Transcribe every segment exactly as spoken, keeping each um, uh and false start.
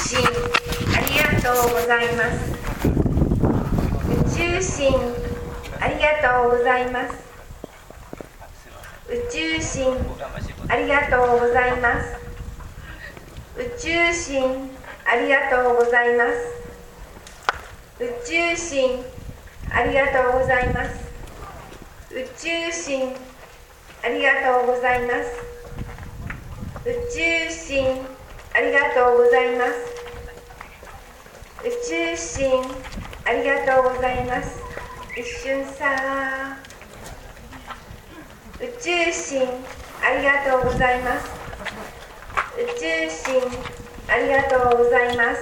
神ありがとうございます。宇宙神ありがとうございます。宇宙神ありがとうございます。宇宙神ありがとうございます。宇宙神ありがとうございます。宇宙神ありがとうございます。宇宙神ありがとうございます。宇宙神ありがとうございます。一瞬さ宇宙神ありがとうございます。宇宙神ありがとうございます。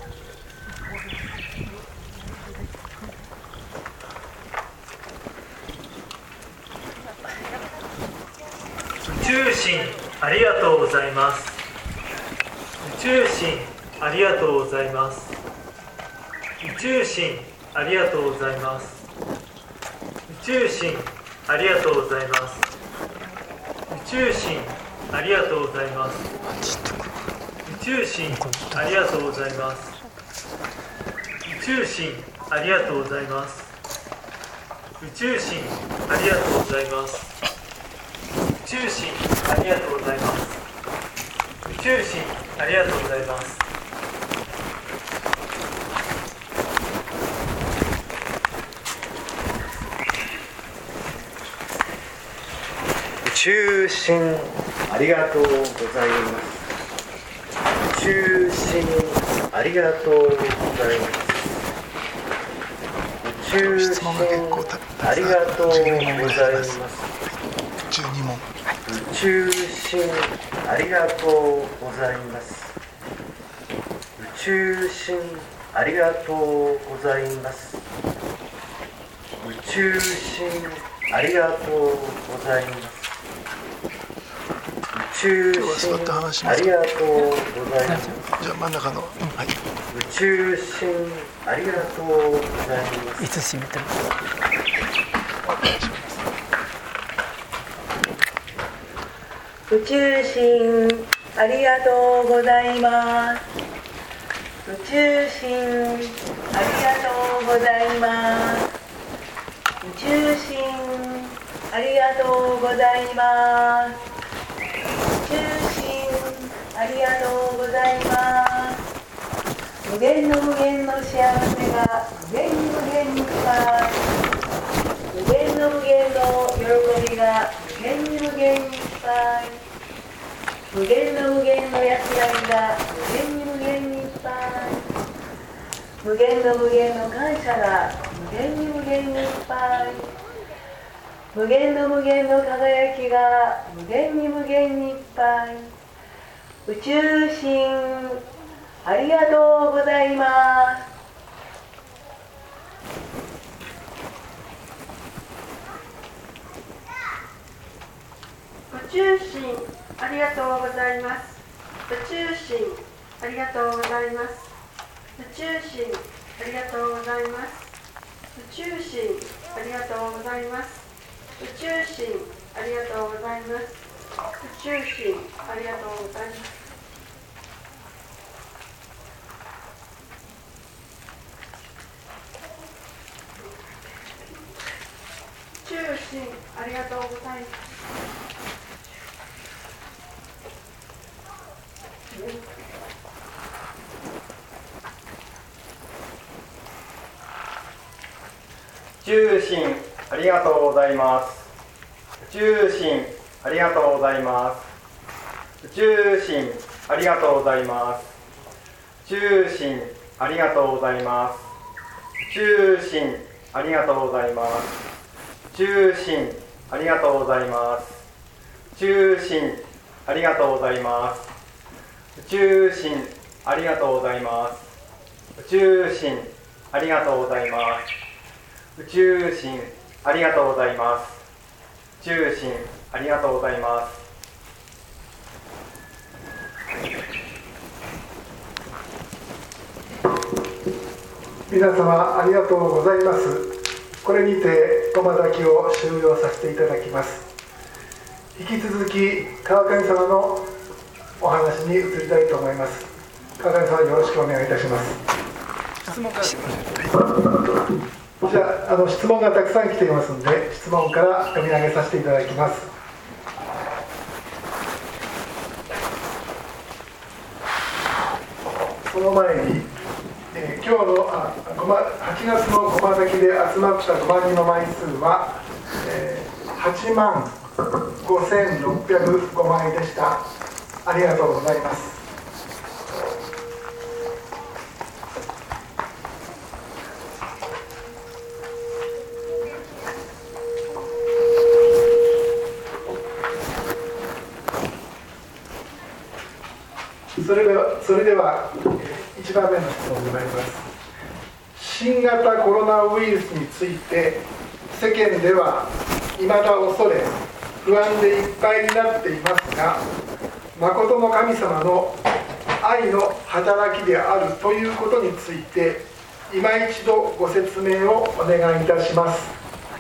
宇宙神ありがとうございます。宇宙神ありがとうございます。宇宙神ありがとうございます。宇宙神ありがとうございます。宇宙神ありがとうございます。宇宙神ありがとうございます。宇宙神ありがとうございます。宇宙神ありがとうございます。宇宙神ありがとうございます。宇宙神ありがとうございます。 宇宙神ありがとうございます。宇宙神ありがとうございます。宇宙神ありがとうございます。 じゅうにもん。 宇宙神ありがとうございます。宇宙神ありがとうございます。宇宙神ありがとうございます。宇宙神ありがとうございます。 じゃあ真ん中の、はい、 宇宙神ありがとうございます。 いつ閉めてます。 宇宙神ありがとうございます。宇宙神ありがとうございます。宇宙神ありがとうございます。宇宙神ありがとうございます。無限の無限の幸せが無限に無限にいっぱい。無限の無限の喜びが無限に無限にいっぱい。無限の無限の安らぎが無限に無限にいっぱい。無限の無限の感謝が無限に無限にいっぱい。無限の無限の輝きが無限に無限にいっぱい。宇宙神ありがとうございます。 宇宙神ありがとうございます。宇宙神ありがとうございます。宇宙神ありがとうございます。宇宙神ありがとうございます。宇宙神ありがとうございます。宇宙神ありがとうございます。宇宙神ありがとうございます。 宇宙神ありがとうございます。宇宙神ありがとうございます。宇宙神ありがとうございます。宇宙神ありがとうございます。宇宙神ありがとうございます。宇宙神ありがとうございます。宇宙神ありがとうございます。宇宙神ありがとうございます。宇宙神ありがとうございます。宇宙神ありがとうございます。宇宙神ありがとうございます。 皆様ありがとうございます。これにて駒崎を終了させていただきます。引き続き川上様のお話に移りたいと思います。 川上さんよろしくお願いいたします。質問からじゃあ、あの質問がたくさん来ていますので、質問から読み上げさせていただきます。その前に、えー、今日のあはちがつの駒崎で集まったごま人の枚数は、えー、はちまんごせんろっぴゃくごまいでした。ありがとうございます。それでは、それではいちばんめの質問に参ります。新型コロナウイルスについて世間では未だ恐れ不安でいっぱいになっていますが、誠の神様の愛の働きであるということについて今一度ご説明をお願いいたします。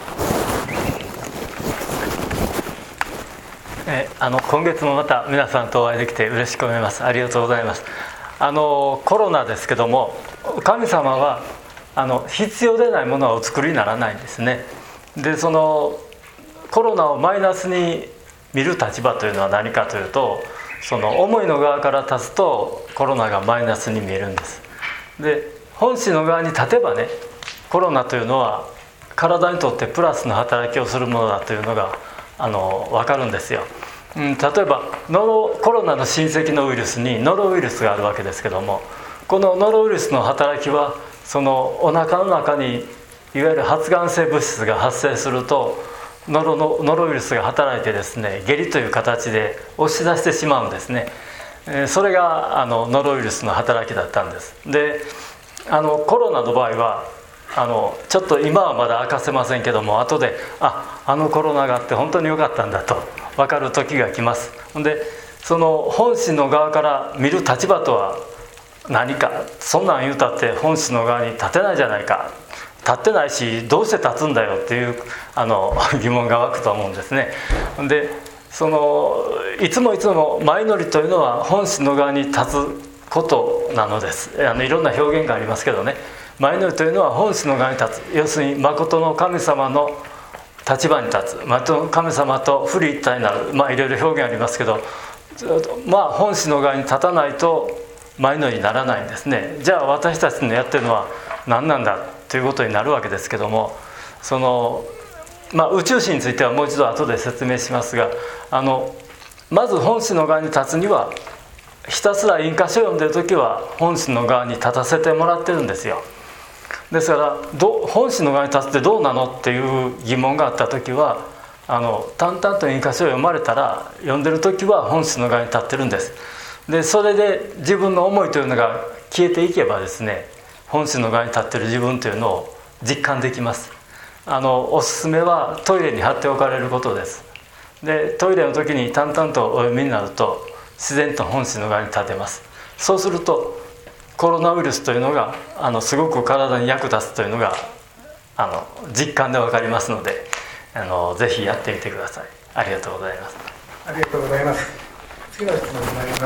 えあの今月もまた皆さんとお会いできて嬉しく思います。ありがとうございます。あのコロナですけども、神様はあの必要でないものはお作りにならないんですね。でそのコロナをマイナスに見る立場というのは何かというと、その思いの側から立つとコロナがマイナスに見えるんです。で本心の側に立てばね、コロナというのは体にとってプラスの働きをするものだというのがあの分かるんですよ。うん、例えばノロコロナの親戚のウイルスにノロウイルスがあるわけですけども、このノロウイルスの働きはそのお腹の中にいわゆる発がん性物質が発生するとノロのノロウイルスが働いてですね、下痢という形で押し出してしまうんですね。えー、それがあのノロウイルスの働きだったんです。であのコロナの場合はあのちょっと今はまだ明かせませんけども、後でああのコロナがあって本当に良かったんだと分かる時が来ます。でその本心の側から見る立場とは何か、そんなん言うたって本心の側に立てないじゃないか、立ってないしどうして立つんだよっていうあの疑問が湧くと思うんですね。でそのいつもいつも前乗りというのは本心の側に立つことなのです。あのいろんな表現がありますけどね、前乗りというのは本心の側に立つ、要するに誠の神様の立場に立つ、誠の神様と不利一体になる、まあいろいろ表現ありますけど、まあ本心の側に立たないと前乗りにならないんですね。じゃあ私たちのやってるのは何なんだということになるわけですけども、その、まあ、宇宙史についてはもう一度後で説明しますが、あのまず本心の側に立つにはひたすら引火書を読んでる時は本心の側に立たせてもらってるんですよ。ですからど本心の側に立つってどうなのっていう疑問があった時は、あの淡々と引火書を読まれたら読んでる時は本心の側に立ってるんです。でそれで自分の思いというのが消えていけばですね、本心の側に立っている自分というのを実感できます。あのおすすめはトイレに貼っておかれることです。でトイレの時に淡々とお読みになると自然と本心の側に立てます。そうするとコロナウイルスというのがあのすごく体に役立つというのがあの実感で分かりますので、あのぜひやってみてください。ありがとうございます。 ありがとうございます。次の質問に参ります。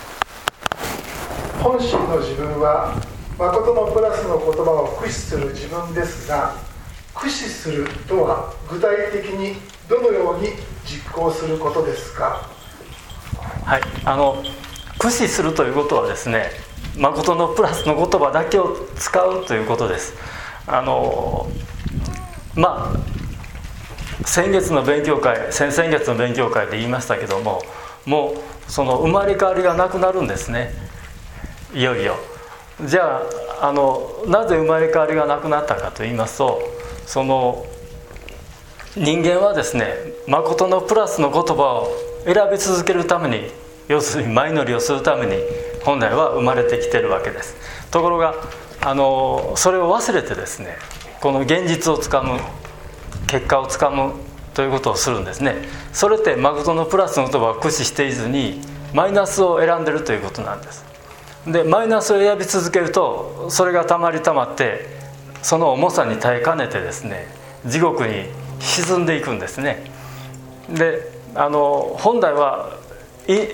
本心の自分は誠のプラスの言葉を駆使する自分ですが、駆使するとは具体的にどのように実行することですか？ はい、あの駆使するということはですね、誠のプラスの言葉だけを使うということです。あのまあ先月の勉強会先々月の勉強会で言いましたけども、もうその生まれ変わりがなくなるんですね、いよいよ。じゃあ、あのなぜ生まれ変わりがなくなったかと言いますと、その人間はですね、誠のプラスの言葉を選び続けるために、要するに前乗りをするために本来は生まれてきてるわけです。ところがあのそれを忘れてですね、この現実をつかむ、結果をつかむということをするんですね。それって誠のプラスの言葉を駆使していずにマイナスを選んでるということなんです。でマイナスを選び続けると、それがたまりたまってその重さに耐えかねてですね、地獄に沈んでいくんですね。であの本来はい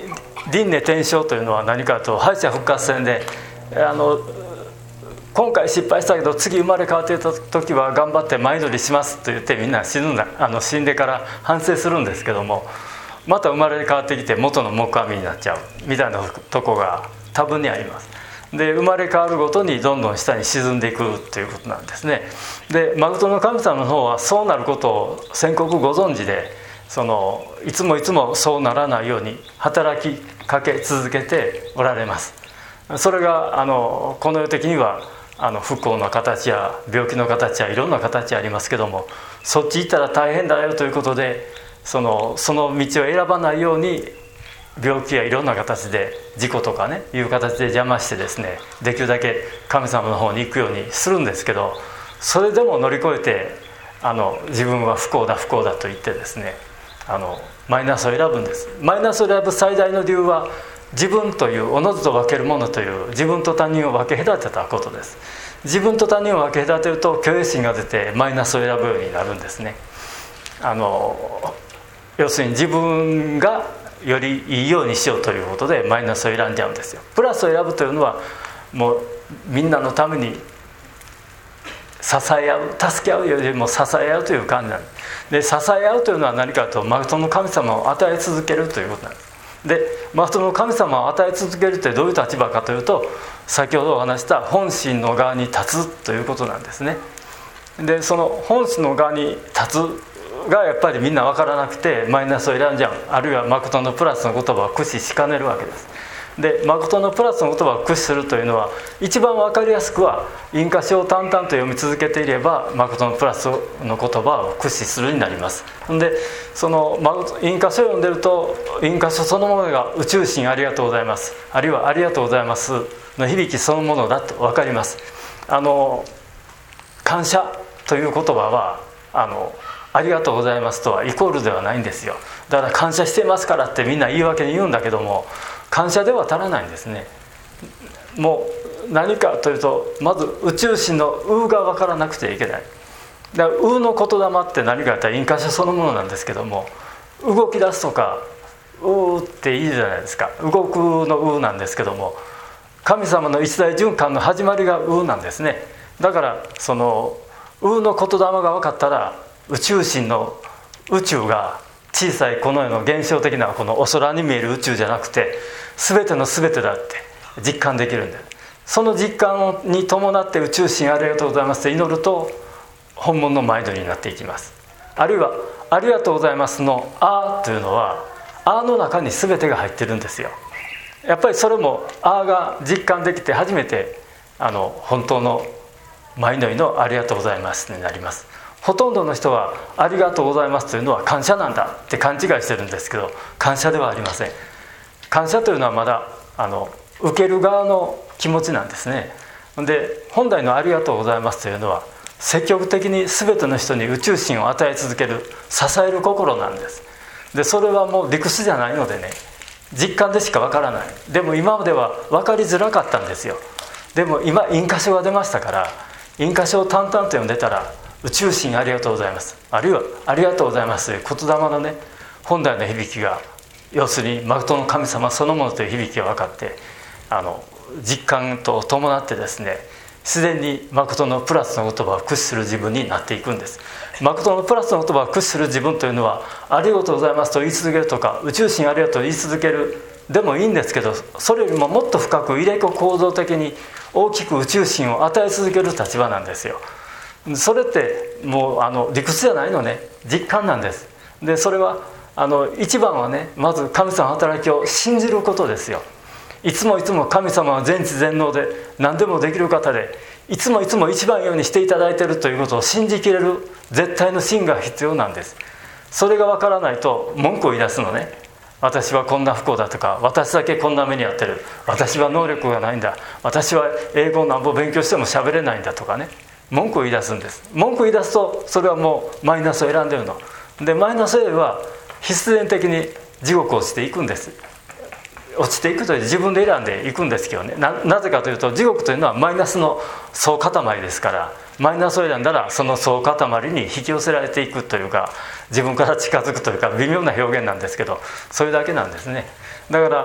輪廻転生というのは何かと敗者復活戦で、あの今回失敗したけど次生まれ変わっていた時は頑張って前乗りしますと言ってみんな死ぬんだあの死んでから反省するんですけども、また生まれ変わってきて元の木阿弥になっちゃうみたいなとこが多分にあります。で生まれ変わるごとにどんどん下に沈んでいくということなんですね。で誠の神様の方はそうなることを宣告ご存知で、そのいつもいつもそうならないように働きかけ続けておられます。それがあのこの世的にはあの不幸の形や病気の形やいろんな形ありますけども、そっち行ったら大変だよということでそのその道を選ばないように病気やいろんな形で事故とかねいう形で邪魔してですね、できるだけ神様の方に行くようにするんですけど、それでも乗り越えてあの自分は不幸だ不幸だと言ってですね、あのマイナスを選ぶんです。マイナスを選ぶ最大の理由は自分というおのずと分けるものという自分と他人を分け隔てたことです。自分と他人を分け隔てると虚栄心が出てマイナスを選ぶようになるんですね。あの要するに自分がよりいいようにしようということでマイナスを選んじゃうんですよ。プラスを選ぶというのはもうみんなのために支え合う、助け合うよりも支え合うという感じなんです。で支え合うというのは何かと誠の神様を与え続けるということなんです。で誠の神様を与え続けるってどういう立場かというと、先ほどお話した本心の側に立つということなんですね。でその本心の側に立つがやっぱりみんな分からなくてマイナスを選んじゃう、あるいは誠のプラスの言葉を駆使しかねるわけです。で誠のプラスの言葉を駆使するというのは一番分かりやすくは印箇書を淡々と読み続けていれば誠のプラスの言葉を駆使するになります。でその印箇書を読んでると印箇書そのものが宇宙心ありがとうございます、あるいはありがとうございますの響きそのものだと分かります。あの感謝という言葉はあのありがとうございますとはイコールではないんですよ。だから感謝していますからってみんな言い訳に言うんだけども、感謝では足らないんですね。もう何かというとまず宇宙心の「う」が分からなくてはいけない。だから「う」の言霊って何かやったら印箇所そのものなんですけども、動き出すとか「う」っていいじゃないですか。動くの「う」なんですけども、神様の一大循環の始まりが「う」なんですね。だからその「う」の言霊が分かったら宇宙心の宇宙が小さいこの世の現象的なこのお空に見える宇宙じゃなくて全ての全てだって実感できるんで、その実感に伴って宇宙心ありがとうございますって祈ると本物のマインドになっていきます。あるいはありがとうございますのあというのはあの中に全てが入ってるんですよ。やっぱりそれもあが実感できて初めてあの本当のマインドのありがとうございますになります。ほとんどの人はありがとうございますというのは感謝なんだって勘違いしてるんですけど、感謝ではありません。感謝というのはまだあの受ける側の気持ちなんですね。で本来のありがとうございますというのは積極的に全ての人に宇宙心を与え続ける支える心なんです。でそれはもう理屈じゃないのでね、実感でしかわからない。でも今までは分かりづらかったんですよ。でも今印箇所が出ましたから、印箇所を淡々と読んでたら宇宙心ありがとうございます、あるいはありがとうございますという言霊のね本来の響きが、要するに誠の神様そのものという響きが分かって、あの実感と伴ってですね、自然に誠のプラスの言葉を駆使する自分になっていくんです。誠のプラスの言葉を駆使する自分というのはありがとうございますと言い続けるとか、宇宙心ありがとうと言い続けるでもいいんですけど、それよりももっと深く入れ子構造的に大きく宇宙心を与え続ける立場なんですよ。それってもうあの理屈じゃないのね、実感なんです。でそれはあの一番はね、まず神様の働きを信じることですよ。いつもいつも神様は全知全能で何でもできる方で、いつもいつも一番ようにしていただいているということを信じきれる絶対の信が必要なんです。それが分からないと文句を言い出すのね。私はこんな不幸だとか、私だけこんな目に遭ってる、私は能力がないんだ、私は英語をなんぼ勉強しても喋れないんだとかね、文句を言い出すんです。文句を言い出すとそれはもうマイナスを選んでるので、マイナスよりは必然的に地獄落ちていくんです。落ちていくという自分で選んでいくんですけどね。 な, なぜかというと地獄というのはマイナスの総塊ですから、マイナスを選んだらその総塊に引き寄せられていくというか、自分から近づくというか微妙な表現なんですけど、それだけなんですね。だから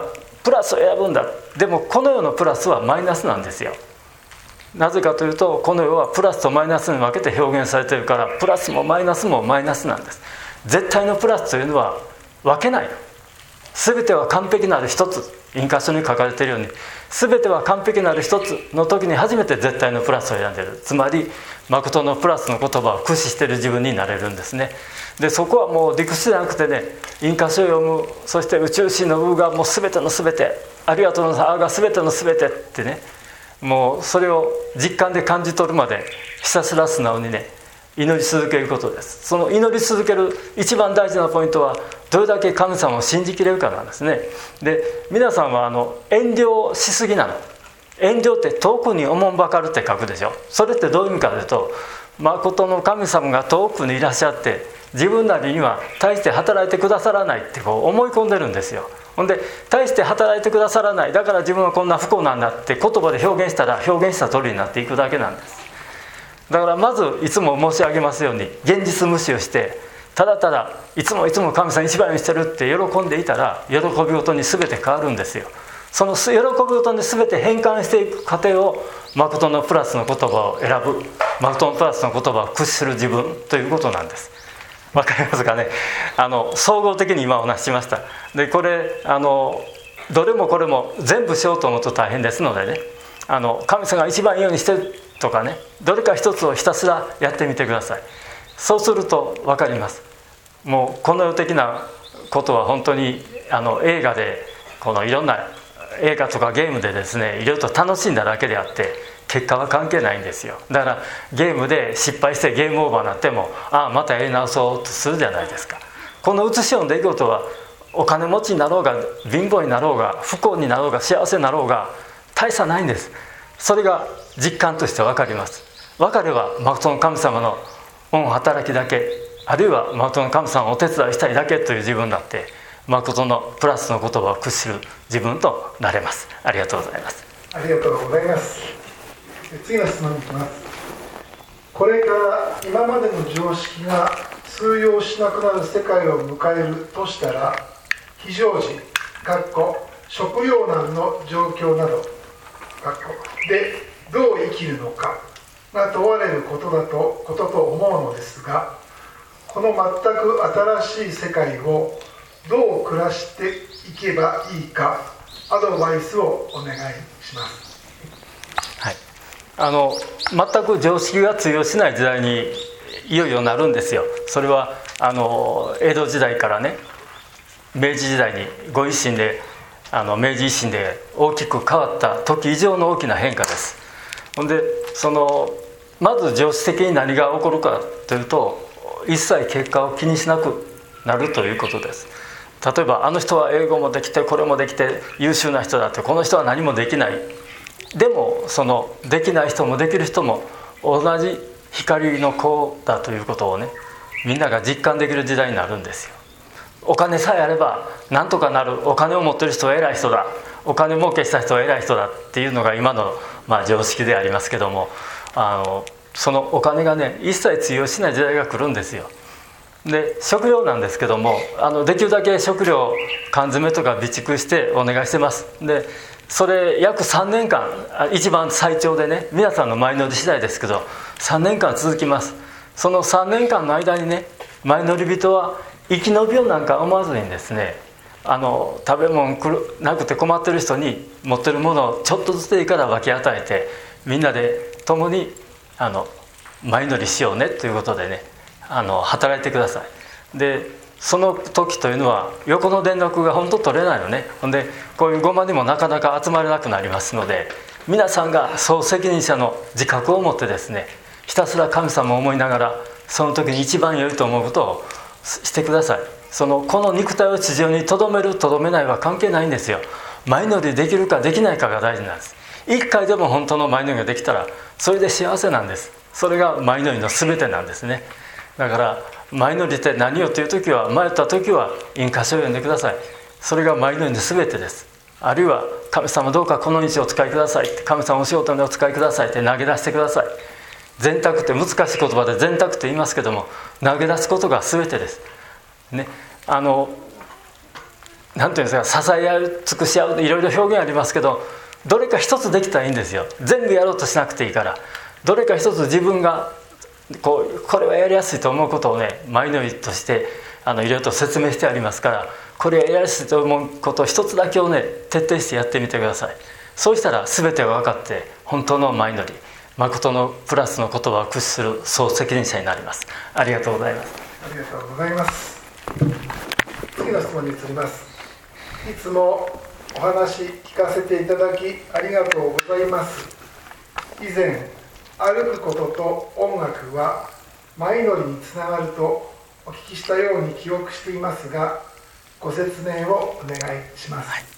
プラスを選ぶんだ。でもこの世のプラスはマイナスなんですよ。なぜかというと、この世はプラスとマイナスに分けて表現されているから、プラスもマイナスもマイナスなんです。絶対のプラスというのは分けない。全ては完璧なる一つ、印箇所に書かれているように、全ては完璧なる一つの時に初めて絶対のプラスを選んでいる。つまり誠のプラスの言葉を駆使している自分になれるんですね。でそこはもう理屈じゃなくてね、印箇所を読む、そして宇宙神の「う」がもう全ての全て、ありがとうの「あ」が全ての全てってね、もうそれを実感で感じ取るまでひたすら素直にね祈り続けることです。その祈り続ける一番大事なポイントは、どれだけ神様を信じきれるかなんですね。で皆さんはあの遠慮しすぎなの。遠慮って遠くにおもんばかるって書くでしょ。それってどういう意味かというと、誠の神様が遠くにいらっしゃって、自分なりには大して働いてくださらないってこう思い込んでるんですよ。ほんで大して働いてくださらない、だから自分はこんな不幸なんだって言葉で表現したら、表現した通りになっていくだけなんです。だからまずいつも申し上げますように、現実無視をしてただただいつもいつも神様一番にしてるって喜んでいたら、喜びごとに全て変わるんですよ。その喜びごとに全て変換していく過程を、誠のプラスの言葉を選ぶ、誠のプラスの言葉を駆使する自分ということなんです。わかりますかね。あの総合的に今お話ししました。でこれあのどれもこれも全部しようと思うと大変ですのでね、あの神様が一番いいようにしてるとかね、どれか一つをひたすらやってみてください。そうすると分かります。もうこの世的なことは本当にあの映画で、このいろんな映画とかゲームでですね、いろいろと楽しんだだけであって結果は関係ないんですよ。だからゲームで失敗してゲームオーバーになっても、ああまたやり直そうとするじゃないですか。この写しようの出来事は、お金持ちになろうが貧乏になろうが不幸になろうが幸せになろうが大差ないんです。それが実感として分かります。分かれば誠の神様の恩働きだけ、あるいは誠の神様をお手伝いしたいだけという自分だって、誠のプラスの言葉を駆使する自分となれます。ありがとうございます。 ありがとうございます。次の質問に行きます。これから今までの常識が通用しなくなる世界を迎えるとしたら、非常時食糧難の状況などでどう生きるのかが問われることだとことと思うのですが、この全く新しい世界をどう暮らしていけばいいか、アドバイスをお願いします。 はい、あの全く常識が通用しない時代にいよいよなるんですよ。それはあの江戸時代からね、明治時代にご一新であの明治維新で大きく変わった時以上の大きな変化です。ほんでそのまず常識的に何が起こるかというと、一切結果を気にしなくなるということです。例えばあの人は英語もできてこれもできて優秀な人だって、この人は何もできない。でもそのできない人もできる人も同じ光の子だということをね、みんなが実感できる時代になるんですよ。お金さえあればなんとかなる、お金を持ってる人は偉い人だ、お金儲けした人は偉い人だっていうのが今の、まあ、常識でありますけども、あのそのお金がね一切通用しない時代が来るんですよ。で食料なんですけども、あのできるだけ食料缶詰とか備蓄してお願いしてます。でそれ約さんねんかん、一番最長でね、皆さんの前乗り次第ですけどさんねんかん続きます。そのさんねんかんの間にね、前乗り人は生き延びようなんか思わずにですね、あの食べ物なくて困ってる人に持ってるものをちょっとずつでいいから分け与えて、みんなで共にあの前乗りしようねということでね、あの働いてください。でその時というのは横の連絡が本当取れないのね。ほんでこういうごまにもなかなか集まれなくなりますので、皆さんが総責任者の自覚を持ってですね、ひたすら神様を思いながら、その時に一番良いと思うことをしてください。そのこの肉体を地上にとどめるとどめないは関係ないんですよ。前乗りできるかできないかが大事なんです。一回でも本当の前乗りができたらそれで幸せなんです。それが前乗りの全てなんですね。だから前乗りって何よという時は、迷った時は印箇所を読んでください。それが前乗りの全てです。あるいは神様どうかこの道をお使いくださいって、神様お仕事にお使いくださいって投げ出してください。全託って難しい言葉で全託って言いますけども、投げ出すことが全てです、ね、あのなんていうんですか、支え合う、尽くし合う、いろいろ表現ありますけど、どれか一つできたらいいんですよ。全部やろうとしなくていいから、どれか一つ自分がこうこれはやりやすいと思うことをね、前のりとしてあのいろいろと説明してありますから、これはやりやすいと思うことを一つだけをね、徹底してやってみてください。そうしたら全てが分かって、本当の前のり、誠のプラスの言葉を駆使する総責任者になります。ありがとうございます。 ありがとうございます。次の質問に移ります。いつもお話聞かせていただきありがとうございます。以前、歩くことと音楽は前乗りにつながるとお聞きしたように記憶していますが、ご説明をお願いします。はい、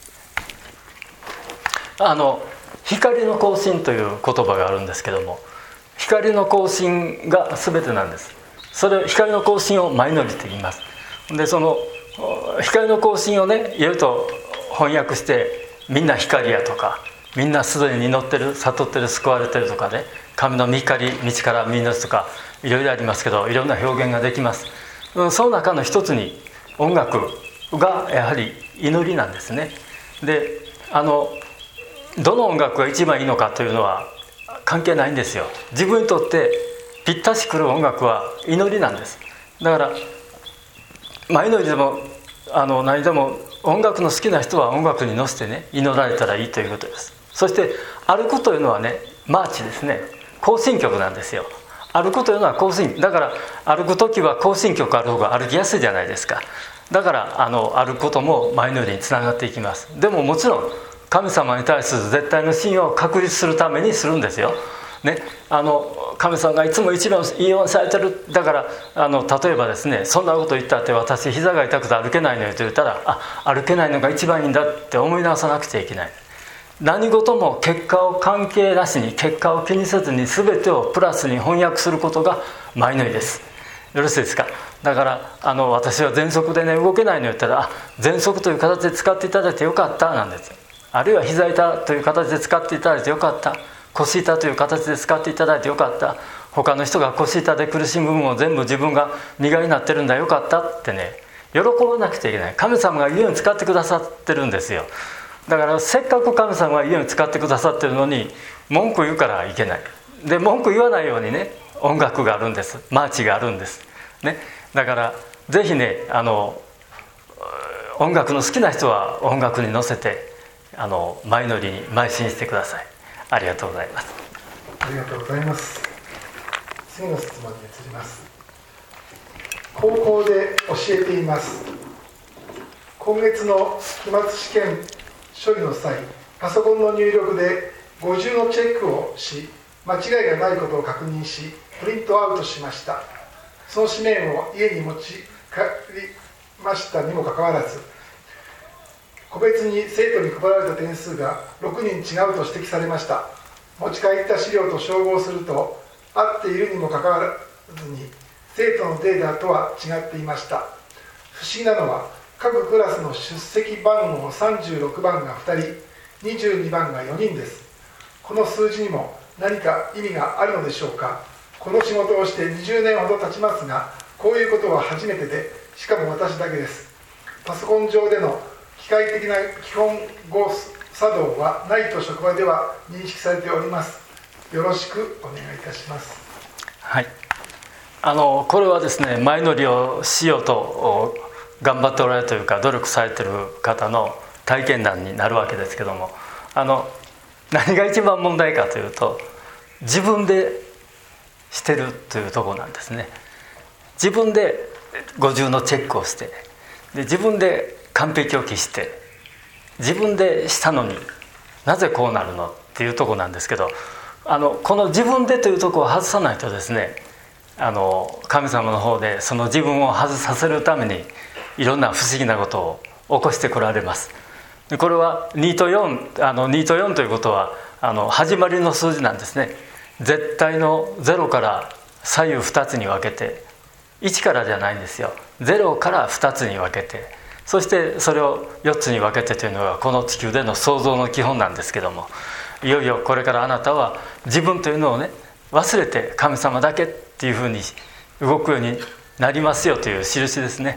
あの光の更新という言葉があるんですけども、光の更新が全てなんです。それ光の更新を前乗りと言います。でその光の更新をね、いろいろと翻訳して、みんな光やとか、みんなすでに祈ってる、悟ってる、救われてるとかね、神の御光、道から見祈るとか、いろいろありますけど、いろんな表現ができます。その中の一つに音楽がやはり祈りなんですね。であのどの音楽が一番いいのかというのは関係ないんですよ。自分にとってぴったしくる音楽は祈りなんです。だから前祈りでもあの何でも、音楽の好きな人は音楽に乗せてね、祈られたらいいということです。そして歩くというのはね、マーチですね、行進曲なんですよ。歩くというのは行進だから、歩く時は行進曲ある方が歩きやすいじゃないですか。だからあの歩くことも前乗りにつながっていきます。でももちろん神様に対する絶対の信用を確立するためにするんですよ、ね、あの神様がいつも一番いいようにされてる。だからあの例えばですね、そんなこと言ったって私膝が痛くて歩けないのよと言ったら、あ、歩けないのが一番いいんだって思い直さなくちゃいけない。何事も結果を関係なしに、結果を気にせずに全てをプラスに翻訳することが前乗りです。よろしいですか。だからあの私は喘息でね動けないのよって言ったら、あ、喘息という形で使っていただいてよかったなんです。あるいは膝痛という形で使っていただいてよかった、腰痛という形で使っていただいてよかった、他の人が腰痛で苦しむ部分を全部自分が身代になってるんだ、よかったってね、喜ばなくちゃいけない。神様が言うように使ってくださってるんですよ。だからせっかく神様が言うように使ってくださってるのに文句言うからいけない。で文句言わないようにね、音楽があるんです、マーチがあるんです、ね、だからぜひね、あの音楽の好きな人は音楽に乗せてあの前乗りに邁進してください。ありがとうございます。 ありがとうございます。次の質問に移ります。高校で教えています。今月の期末試験処理の際、パソコンの入力でご重のチェックをし、間違いがないことを確認し、プリントアウトしました。その紙面を家に持ち帰りましたにもかかわらず、個別に生徒に配られた点数がろくにん違うと指摘されました。持ち帰った資料と照合すると、合っているにもかかわらずに生徒のデータとは違っていました。不思議なのは、各クラスの出席番号さんじゅうろくばんがふたり、にじゅうにばんがよにんです。この数字にも何か意味があるのでしょうか。この仕事をしてにじゅうねんほど経ちますが、こういうことは初めてで、しかも私だけです。パソコン上での機械的な基本語作動はないと職場では認識されております。よろしくお願いいたします。 はい、あのこれはですね、前乗りをしようと頑張っておられるというか努力されている方の体験談になるわけですけども、あの何が一番問題かというと、自分でしてるというところなんですね。自分で五重のチェックをして、で自分で完璧を期して自分でしたのになぜこうなるのっていうところなんですけど、あのこの自分でというところを外さないとですね、あの神様の方でその自分を外させるためにいろんな不思議なことを起こしてこられます。でこれはにとよん、あのにとよんということはあの始まりの数字なんですね。絶対のゼロから左右ふたつに分けて、いちからじゃないんですよ。ゼロからふたつに分けて、そしてそれをよっつに分けてというのがこの地球での創造の基本なんですけども、いよいよこれからあなたは自分というのをね忘れて神様だけっていうふうに動くようになりますよという印ですね。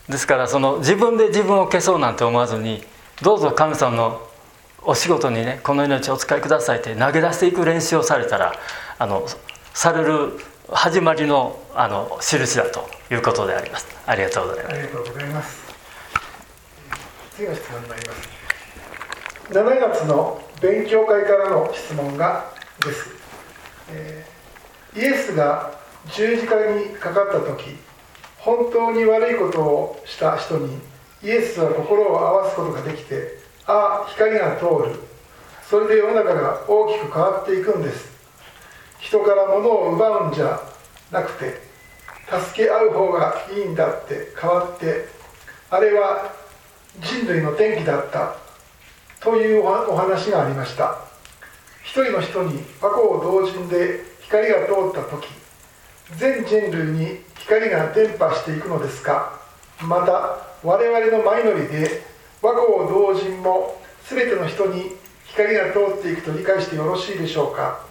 ですからその自分で自分を消そうなんて思わずに、どうぞ神様のお仕事にね、この命をお使いくださいって投げ出していく練習をされたら、あのされる始まりのあの印だということであります。ありがとうございます。 ありがとうございます。次の質問に参ります。しちがつの勉強会からの質問がです、えー、イエスが十字架にかかった時、本当に悪いことをした人にイエスは心を合わすことができて、ああ光が通る、それで世の中が大きく変わっていくんです。人から物を奪うんじゃなくて助け合う方がいいんだって変わって、あれは人類の転機だったというお話がありました。一人の人に和光同人で光が通った時、全人類に光が伝播していくのですか、また我々の前乗りで和光同人も全ての人に光が通っていくと理解してよろしいでしょうか。 はい、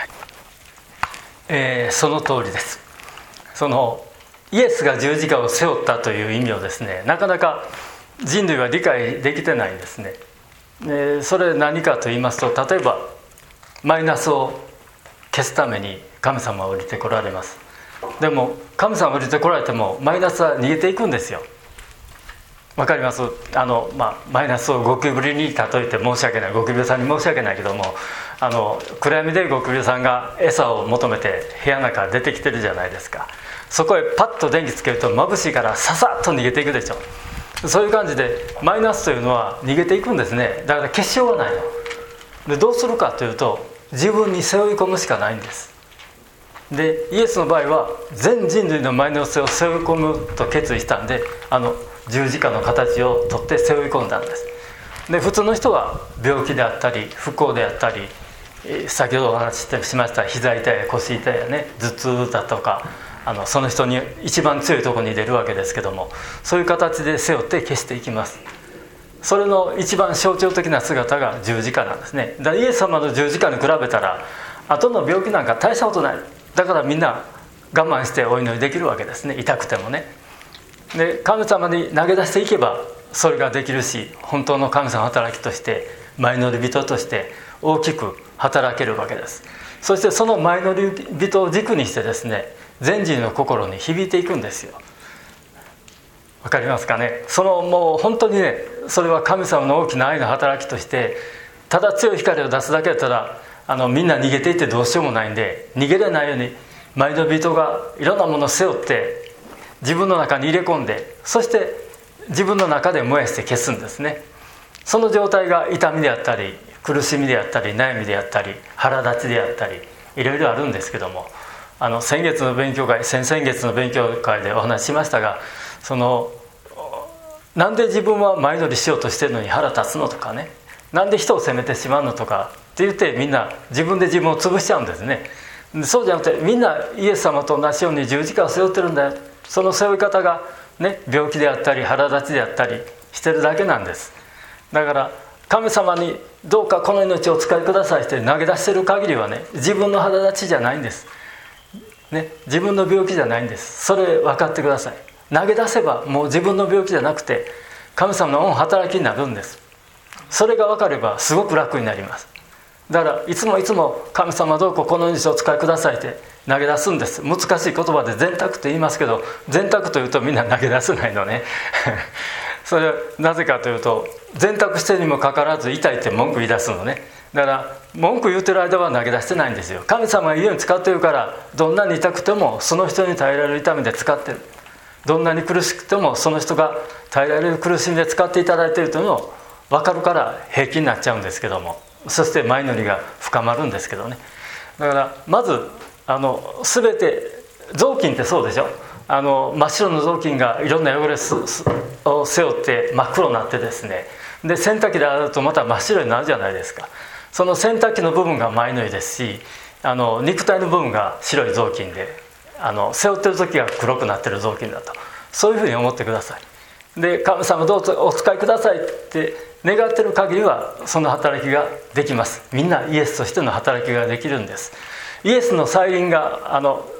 えー、その通りです。そのイエスが十字架を背負ったという意味をですね、なかなか人類は理解できてないんですね。でそれ何かと言いますと、例えばマイナスを消すために神様は降りてこられます。でも神様降りてこられてもマイナスは逃げていくんですよ。わかります？あの、まあ、マイナスをゴキブリに例えて申し訳ない、ゴキブリさんに申し訳ないけども、あの暗闇でゴキブリさんが餌を求めて部屋の中出てきてるじゃないですか。そこへパッと電気つけると眩しいからささっと逃げていくでしょ。そういう感じでマイナスというのは逃げていくんですね。だから消しようがないので、どうするかというと自分に背負い込むしかないんです。でイエスの場合は全人類のマイナスを背負い込むと決意したんで、あの十字架の形をとって背負い込んだんです。で普通の人は病気であったり不幸であったり、先ほどお話ししました膝痛いや腰痛いやね、頭痛だとか、あのその人に一番強いところに出るわけですけども、そういう形で背負って消していきます。それの一番象徴的な姿が十字架なんですね。だからイエス様の十字架に比べたら後の病気なんか大したことない。だからみんな我慢してお祈りできるわけですね、痛くてもね。で神様に投げ出していけばそれができるし、本当の神様の働きとして前乗り人として大きく働けるわけです。そしてその前乗り人を軸にしてですね、全人の心に響いていくんですよ。わかりますかね。そのもう本当にね、それは神様の大きな愛の働きとして、ただ強い光を出すだけだったらあのみんな逃げていってどうしようもないんで、逃げれないように前の人がいろんなものを背負って自分の中に入れ込んで、そして自分の中で燃やして消すんですね。その状態が痛みであったり苦しみであったり悩みであったり腹立ちであったりいろいろあるんですけども、あの先月の勉強会先々月の勉強会でお話ししましたが、そのなんで自分は前乗りしようとしてるのに腹立つのとかね、なんで人を責めてしまうのとかって言ってみんな自分で自分を潰しちゃうんですね。そうじゃなくてみんなイエス様と同じように十字架を背負ってるんだよ。その背負い方がね、病気であったり腹立ちであったりしてるだけなんです。だから神様にどうかこの命をお使いくださいって投げ出してる限りはね、自分の腹立ちじゃないんです、ね、自分の病気じゃないんです。それ分かってください。投げ出せばもう自分の病気じゃなくて神様の恩働きになるんです。それが分かればすごく楽になります。だからいつもいつも神様どうかこの命をお使いくださいって投げ出すんです。難しい言葉で全託と言いますけど、全託というとみんな投げ出せないのねそれはなぜかというと、全託してにもかかわらず痛いって文句言い出すのね。だから文句言ってる間は投げ出してないんですよ。神様がいいように使ってるから、どんなに痛くてもその人に耐えられる痛みで使ってる、どんなに苦しくてもその人が耐えられる苦しみで使っていただいているというのを分かるから平気になっちゃうんですけども、そして前乗りが深まるんですけどね。だからまずあの全て雑巾ってそうでしょ。あの真っ白の雑巾がいろんな汚れを背負って真っ黒になってですね、で洗濯機で洗うとまた真っ白になるじゃないですか。その洗濯機の部分が前乗りですし、あの肉体の部分が白い雑巾で、あの背負ってる時が黒くなってる雑巾だと、そういうふうに思ってください。で神様どうぞお使いくださいって願ってる限りはその働きができます。みんなイエスとしての働きができるんです。イエスの再臨があの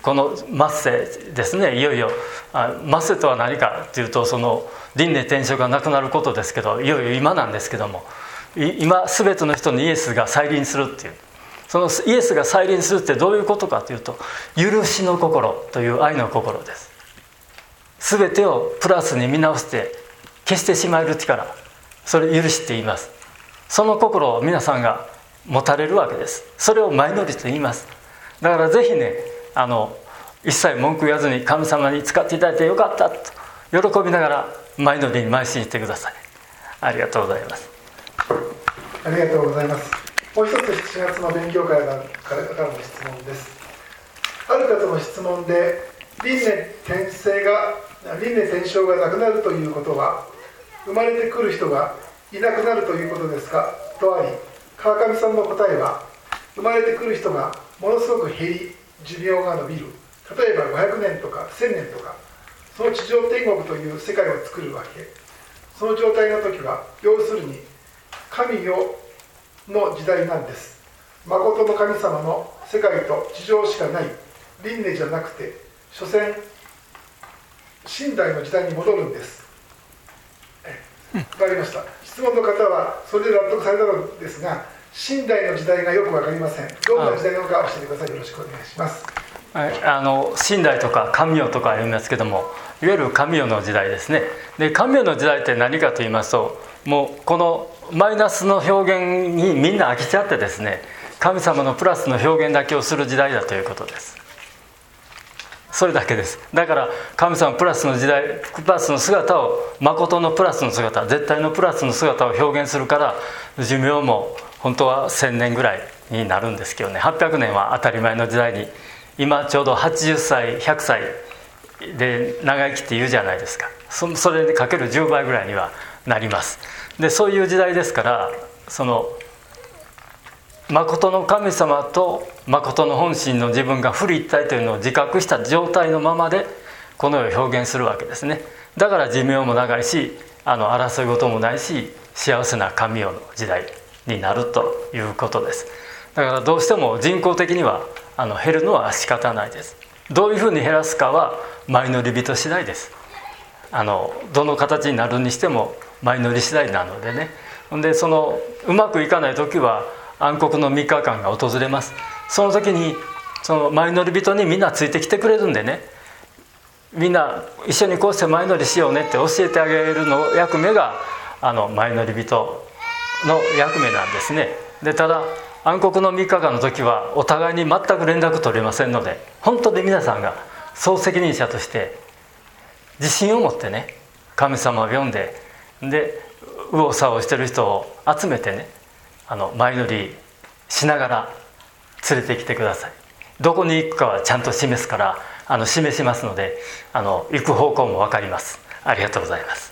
この末世ですね、いよいよ末世とは何かというと、その輪廻転生がなくなることですけど、いよいよ今なんですけども、今全ての人にイエスが再臨するっていう、そのイエスが再臨するってどういうことかというと、許しの心という愛の心です。全てをプラスに見直して消してしまえる力、それ許しって言います。その心を皆さんが持たれるわけです。それを前乗りと言います。だからぜひね、あの一切文句言わずに神様に使っていただいてよかったと喜びながら前乗りに邁進してください。ありがとうございます。 ありがとうございます。もう一つしちがつの勉強会からの質問です。ある方の質問で、輪廻転生が輪廻転生がなくなるということは、生まれてくる人がいなくなるということですかとあり、川上さんの答えは、生まれてくる人がものすごく減り、寿命が伸びる、例えばごひゃくねんとかせんねんとか、その地上天国という世界を作るわけ。その状態の時は、要するに神よの時代なんです。誠の神様の世界と地上しかない輪廻じゃなくて、所詮神代の時代に戻るんです。わかりました。質問の方はそれで納得されたのですが、神代の時代がよくわかりません。どんな時代なのか教えてください。よろしくお願いします。 はい、あの神代とか神代とか言いますけども、いわゆる神代の時代ですね。で、神代の時代って何かと言いますと、もうこのマイナスの表現にみんな飽きちゃってですね、神様のプラスの表現だけをする時代だということです。それだけです。だから神様プラスの時代、プラスの姿を、誠のプラスの姿、絶対のプラスの姿を表現するから、寿命も本当はせんねんぐらいになるんですけどね、はっぴゃくねんは当たり前の時代に、今ちょうどはちじゅっさいひゃくさいで長生きって言うじゃないですか。 そ, それにかけるじゅうばいぐらいにはなります。で、そういう時代ですから、その誠の神様と誠の本心の自分がフル一体というのを自覚した状態のままでこの世を表現するわけですね。だから寿命も長いし、あの争い事もないし、幸せな神代の時代になるということです。だからどうしても人口的にはあの減るのは仕方ないです。どういうふうに減らすかは前乗り人次第です。あのどの形になるにしても前乗り次第なのでね。で、そのうまくいかない時は暗黒のみっかかんが訪れます。その時にその前乗り人にみんなついてきてくれるんでね、みんな一緒にこうして前乗りしようねって教えてあげるの役目があの前乗り人の役目なんですね。で、ただ暗黒のみっかかんの時はお互いに全く連絡取れませんので、本当に皆さんが総責任者として自信を持ってね、神様を呼んで、で右往左往してる人を集めてね、あの前乗りしながら連れてきてください。どこに行くかはちゃんと示すから、あの示しますので、あの行く方向も分かります。ありがとうございます。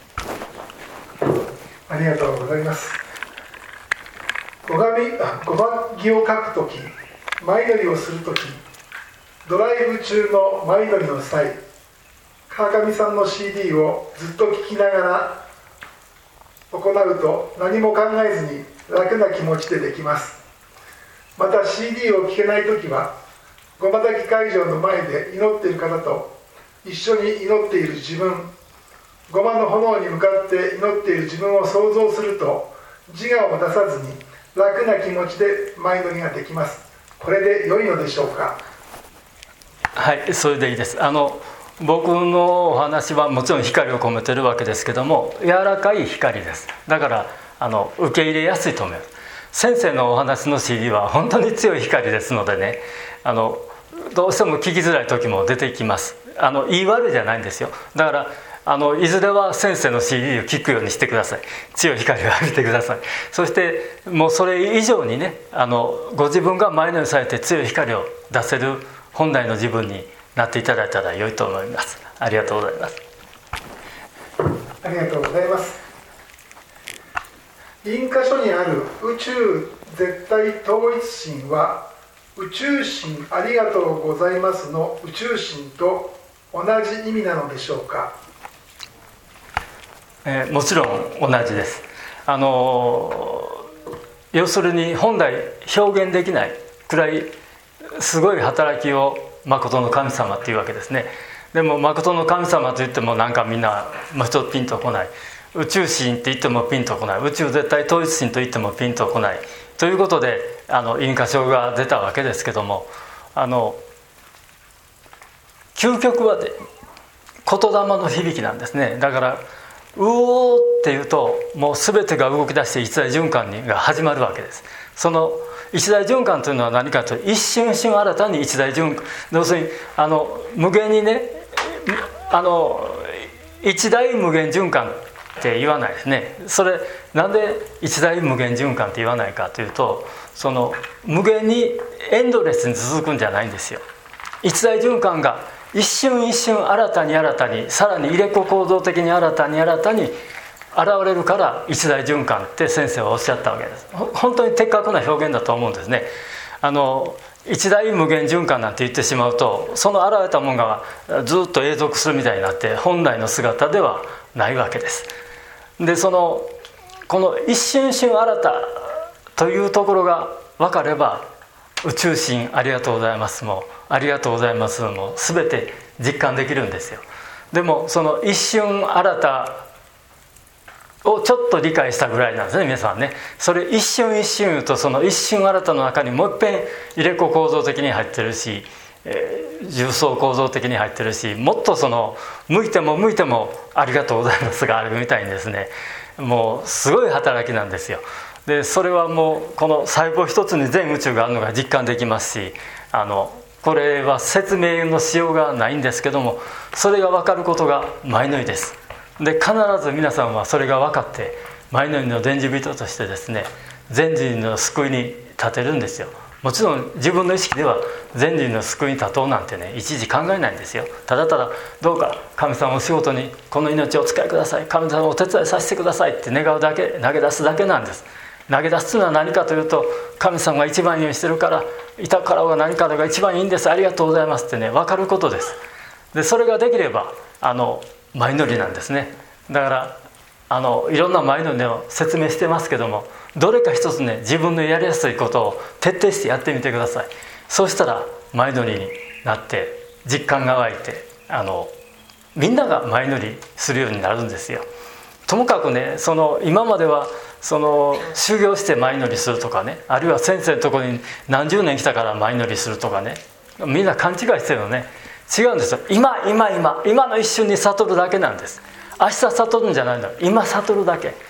ありがとうございます。ごがみごばぎを書くとき、前乗りをするとき、ドライブ中の前乗りの際、川上さんの シーディー をずっと聴きながら行うと、何も考えずに楽な気持ちでできます。また シーディー を聴けないときは、ごまたき会場の前で祈っている方と一緒に祈っている自分、ごまの炎に向かって祈っている自分を想像すると、自我を出さずに楽な気持ちで前乗りができます。これで良いのでしょうか。 はい、それでいいです。あの僕のお話はもちろん光を込めてるわけですけども、柔らかい光です。だからあの受け入れやすいと思います。先生のお話の シーディー は本当に強い光ですのでね、あのどうしても聞きづらい時も出てきます。あの言い悪いじゃないんですよ。だからあのいずれは先生の シーディー を聞くようにしてください。強い光を浴びてください。そしてもうそれ以上にね、あのご自分が前乗りされて強い光を出せる本来の自分になっていただいたら良いと思います。ありがとうございます。 ありがとうございます。印箇所にある宇宙絶対統一神は、宇宙神ありがとうございますの宇宙神と同じ意味なのでしょうか。 えー、もちろん同じです。あの要するに本来表現できないくらいすごい働きを誠の神様っていうわけですね。でも誠の神様といってもなんかみんなもうちょっとピンとこない。宇宙神って言ってもピンとこない。宇宙絶対統一神と言ってもピンとこないということで、あの印箇書が出たわけですけども、あの究極はで言霊の響きなんですね。だからうおーっていうともう全てが動き出して一大循環が始まるわけです。その一大循環というのは何かというと、一瞬一瞬新たに一大循環、要するにあの無限にね、あの一大無限循環って言わないですね。それなんで一大無限循環って言わないかというと、その無限にエンドレスに続くんじゃないんですよ。一大循環が一瞬一瞬新たに新たに、さらに入れ子構造的に新たに新たに現れるから一大循環って先生はおっしゃったわけです。本当に的確な表現だと思うんですね。あの一大無限循環なんて言ってしまうと、その現れたものがずっと永続するみたいになって本来の姿ではないわけです。でそのこの一瞬一瞬新たというところが分かれば、宇宙神ありがとうございますもありがとうございますも全て実感できるんですよ。でもその一瞬新たをちょっと理解したぐらいなんですね、皆さんね。それ一瞬一瞬と、その一瞬新たの中にもう一遍入れ子構造的に入ってるし、えー、重層構造的に入ってるし、もっとその向いても向いてもありがとうございますがあるみたいにですね、もうすごい働きなんですよ。でそれはもうこの細胞一つに全宇宙があるのが実感できますし、あのこれは説明のしようがないんですけども、それが分かることが前の日です。で必ず皆さんはそれが分かって前の日の伝授人としてですね、全人の救いに立てるんですよ。もちろん自分の意識では全人の救いに立とうなんてね、いちいち考えないんですよ。ただただどうか神様お仕事にこの命をお使いください、神様お手伝いさせてくださいって願うだけ、投げ出すだけなんです。投げ出すというのは何かというと、神様が一番いいしてるから、いたからが何かが一番いいんです、ありがとうございますってね、分かることです。でそれができればあの前乗りなんですね。だからあのいろんな前乗りを説明してますけども、どれか一つね、自分のやりやすいことを徹底してやってみてください。そうしたら前乗りになって実感が湧いて、あのみんなが前乗りするようになるんですよ。ともかくね、その今まではその修行して前乗りするとかね、あるいは先生のところに何十年来たから前乗りするとかね、みんな勘違いしてるのね。違うんですよ。今今今今の一瞬に悟るだけなんです。明日悟るんじゃないんだ。今悟るだけだから、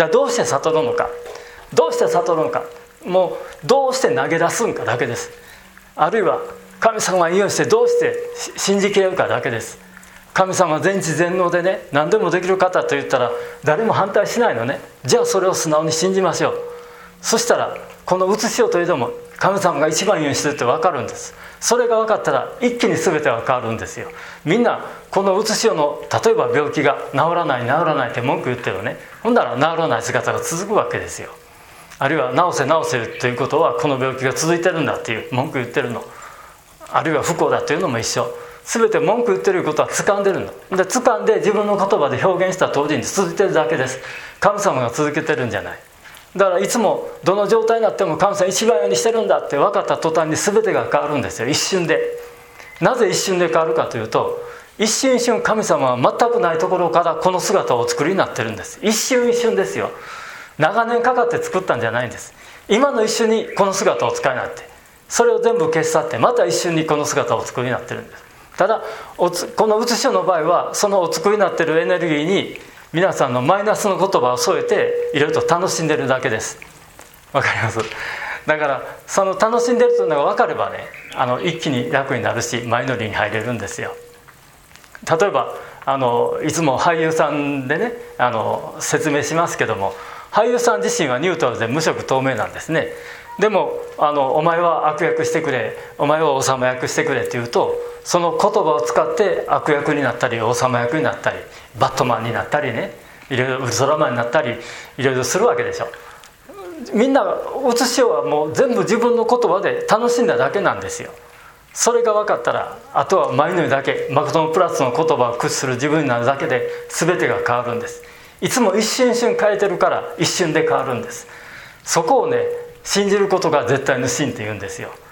どうして悟るのか、どうして悟るのか、もうどうして投げ出すんかだけです。あるいは神様が言いようにしてどうして信じきれるかだけです。神様は全知全能でね、何でもできる方と言ったら誰も反対しないのね。じゃあそれを素直に信じましょう。そしたらこの写しをといえども神様が一番いいようにしてるって分かるんです。それが分かったら一気に全ては変わるんですよ。みんなこの写しをの例えば病気が治らない治らないって文句言ってるね。ほんなら治らない姿が続くわけですよ。あるいは治せ治せということはこの病気が続いてるんだっていう文句言ってるの。あるいは不幸だというのも一緒。全て文句言ってることは掴んでるので、掴んで自分の言葉で表現した通りに続いてるだけです。神様が続けてるんじゃない。だからいつもどの状態になっても神様一番ようにしてるんだって分かった途端に全てが変わるんですよ、一瞬で。なぜ一瞬で変わるかというと、一瞬一瞬神様は全くないところからこの姿をお作りになってるんです。一瞬一瞬ですよ。長年かかって作ったんじゃないんです。今の一瞬にこの姿をお使いになって、それを全部消し去ってまた一瞬にこの姿をお作りになってるんです。ただおつこの写しの場合はそのお作りになっているエネルギーに皆さんのマイナスの言葉を添えていろいろと楽しんでるだけです。わかります？だからその楽しんでるというのが分かればね、あの一気に楽になるし前乗りに入れるんですよ。例えばあのいつも俳優さんでねあの説明しますけども、俳優さん自身はニュートラルで無色透明なんですね。でもあのお前は悪役してくれ、お前は王様役してくれって言うと、その言葉を使って悪役になったり王様役になったりバットマンになったりね、いろいろウルトラマンになったりいろいろするわけでしょ。みんな写しはもう全部自分の言葉で楽しんだだけなんですよ。それが分かったらあとは前の日だけ誠のプラスの言葉を駆使する自分になるだけで全てが変わるんです。いつも一瞬一瞬変えてるから一瞬で変わるんです。そこをね信じることが絶対の真って言うんですよ。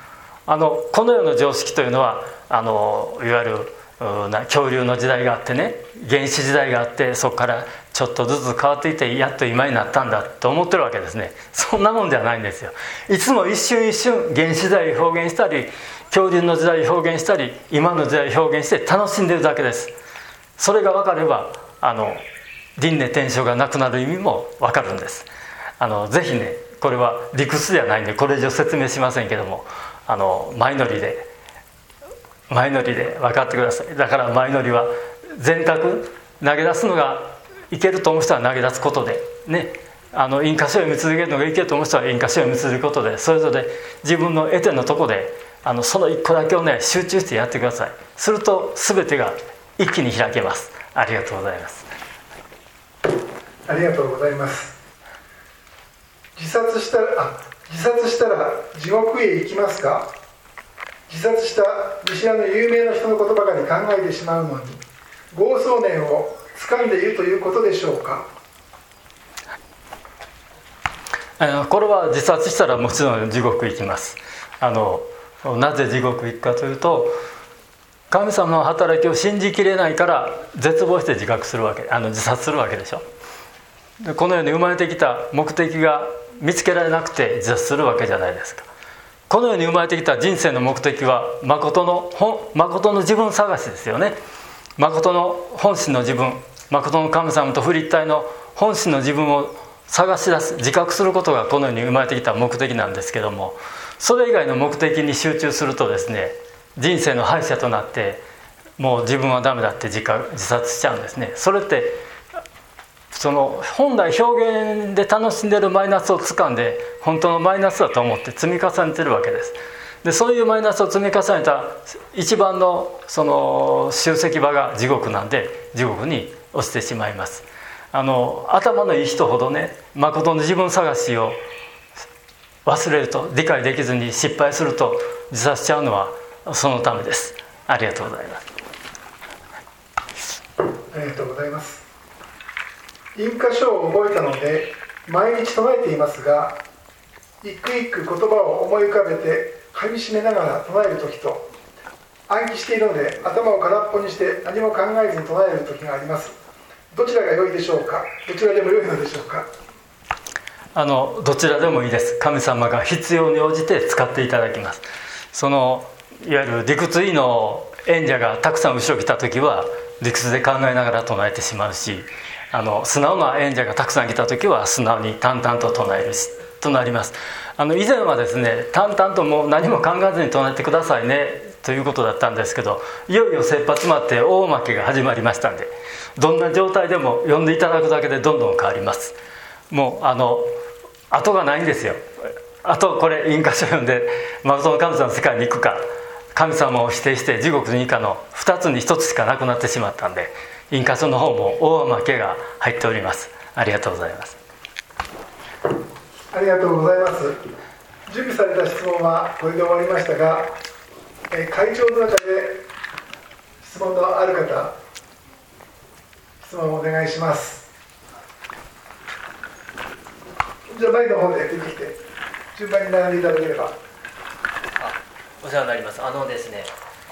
あのこの世の常識というのはあのいわゆる恐竜の時代があってね、原始時代があって、そこからちょっとずつ変わっていってやっと今になったんだと思ってるわけですね。そんなもんじゃないんですよ。いつも一瞬一瞬原始時代を表現したり、恐竜の時代を表現したり、今の時代を表現して楽しんでるだけです。それが分かればあの輪廻転生がなくなる意味も分かるんです。あのぜひね、これは理屈じゃないんでこれ以上説明しませんけども、あの前乗りで前乗りで分かってください。だから前乗りは全角投げ出すのがいけると思う人は投げ出すことでね、あの印箇所を読み続けるのがいけると思う人は印箇所を読み続けることで、それぞれ自分の得手のとこであのその一個だけをね集中してやってください。すると全てが一気に開けます。ありがとうございます。 ありがとうございます。自殺したらあ自殺したら地獄へ行きますか？自殺した見知らぬ有名な人のことばかり考えてしまうのに、業相念を掴んでいるということでしょうか？ これは自殺したらもちろん地獄行きます。あのなぜ地獄行くかというと、神様の働きを信じきれないから絶望して自覚するわけあの自殺するわけでしょ。でこのように生まれてきた目的が見つけられなくて自殺するわけじゃないですか。このように生まれてきた人生の目的は誠の本誠の自分探しですよね。誠の本心の自分、誠の神様と不立体の本心の自分を探し出す、自覚することがこのように生まれてきた目的なんですけども、それ以外の目的に集中するとですね、人生の敗者となってもう自分はダメだって自覚自殺しちゃうんですね。それってその本来表現で楽しんでるマイナスを掴んで本当のマイナスだと思って積み重ねてるわけです。でそういうマイナスを積み重ねた一番のその集積場が地獄なんで、地獄に落ちてしまいます。あの頭のいい人ほどね、誠の自分探しを忘れると、理解できずに失敗すると自殺しちゃうのはそのためです。ありがとうございます。 ありがとうございます。印箇所を覚えたので毎日唱えていますが、一句一句言葉を思い浮かべて噛みしめながら唱える時と、暗記しているので頭を空っぽにして何も考えずに唱える時があります。どちらが良いでしょうか？どちらでも良いのでしょうか？ あのどちらでもいいです。神様が必要に応じて使っていただきます。そのいわゆる理屈医の演者がたくさん後ろ来た時は理屈で考えながら唱えてしまうし、あの素直な演者がたくさん来た時は素直に淡々と唱えるしとなります。あの以前はですね、淡々ともう何も考えずに唱えてくださいねということだったんですけど、いよいよ切羽詰まって大負けが始まりましたんで、どんな状態でも読んでいただくだけでどんどん変わります。もうあの後がないんですよ。あとこれ印箇所読んで誠の神様の世界に行くか、神様を否定して地獄に行くかのふたつにひとつしかなくなってしまったんで、印箇所の方も大負けが入っております。ありがとうございます。 ありがとうございます。準備された質問はこれで終わりましたが、え会長の中で質問のある方、質問をお願いします。じゃあ前の方で出てきて順番に並んでいただければ。 あ、お世話になります。あのですね、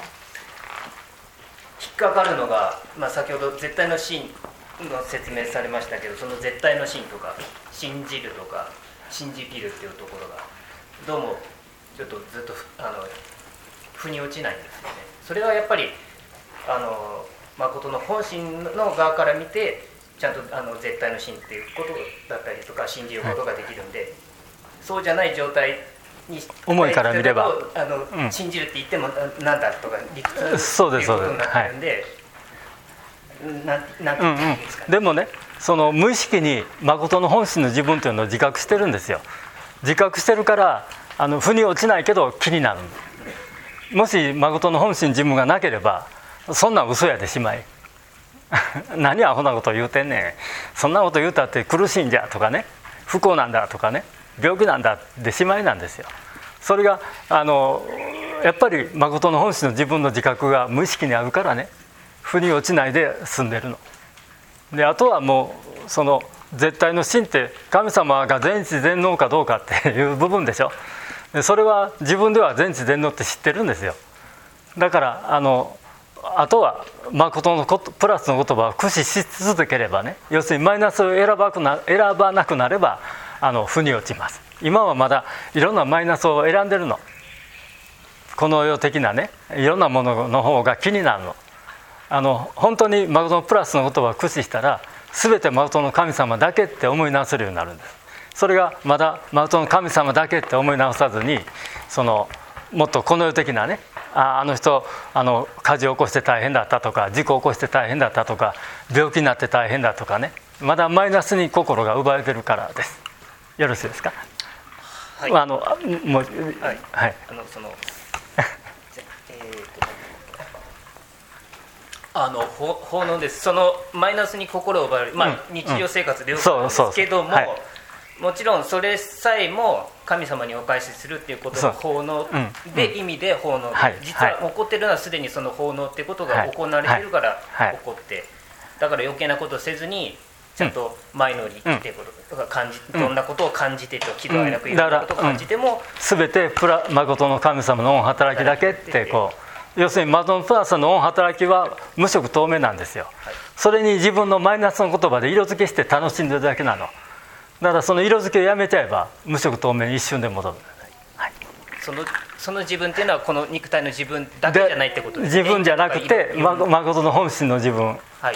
引っかかるのが、まあ、先ほど絶対の真の説明されましたけど、その絶対の真とか信じるとか信じきるっていうところがどうもちょっとずっとあの腑に落ちないんですよね。それはやっぱりあの誠の本心の側から見てちゃんとあの絶対の真っていうことだったりとか信じることができるんで、はい、そうじゃない状態に思いから見ればあの、うん、信じるって言ってもなんだとか理屈っていうそうですそうですことになってるんで、ななんて言うんですかね。 でもね、その無意識に誠の本心の自分というのを自覚してるんですよ。自覚してるからあの腑に落ちないけど気になる。もし誠の本心自分がなければそんなん嘘やでしまい何アホなこと言うてんねん、そんなこと言うたって苦しいんじゃとかね、不幸なんだとかね、病気なんだでしまいなんですよ。それがあのやっぱり誠の本心の自分の自覚が無意識にあるからね、腑に落ちないで済んでるので、あとはもうその絶対の真って神様が全知全能かどうかっていう部分でしょ。 それは自分では全知全能って知ってるんですよ。だからあのあとは誠のことプラスの言葉を駆使し続ければね、要するにマイナスを選ばなくな、選ばなくなればあの負に落ちます。今はまだいろんなマイナスを選んでるの。この世的なね、いろんなものの方が気になるの。あの本当に誠のプラスの言葉を駆使したら全て誠の神様だけって思い直せるようになるんです。それがまだ誠の神様だけって思い直さずに、そのもっとこの世的なね、あ, あの人あの火事を起こして大変だったとか、事故を起こして大変だったとか、病気になって大変だとかね、まだマイナスに心が奪われてるからです。よろしいですか。 はい、 あのもうはい、 はい、 あのそのえーとあの奉納です。そのマイナスに心を奪われる、まあ、 うん、 日常生活でよくそうあるんですけども、 そうそうはい、 もちろんそれさえも神様にお返しするっていうことの奉納で、うん、意味で奉納で、はい、実は起こってるのはすでにその奉納っていうことが行われているから起こって、だから余計なことをせずにちゃんと前乗りっていうことが感じ、うん、どんなことを感じてと喜怒哀楽いろんなことを感じても、 すべ、うん、てプラ誠の神様の御働きだけってこう、要するに誠のプラスの御働きは無色透明なんですよ、はい、それに自分のマイナスの言葉で色付けして楽しんでるだけなの。だからその色付けをやめちゃえば無色透明に一瞬で戻る、はい、 そのその自分っていうのはこの肉体の自分だけじゃないってことですね。 自分じゃなくて誠の本心の自分、はい、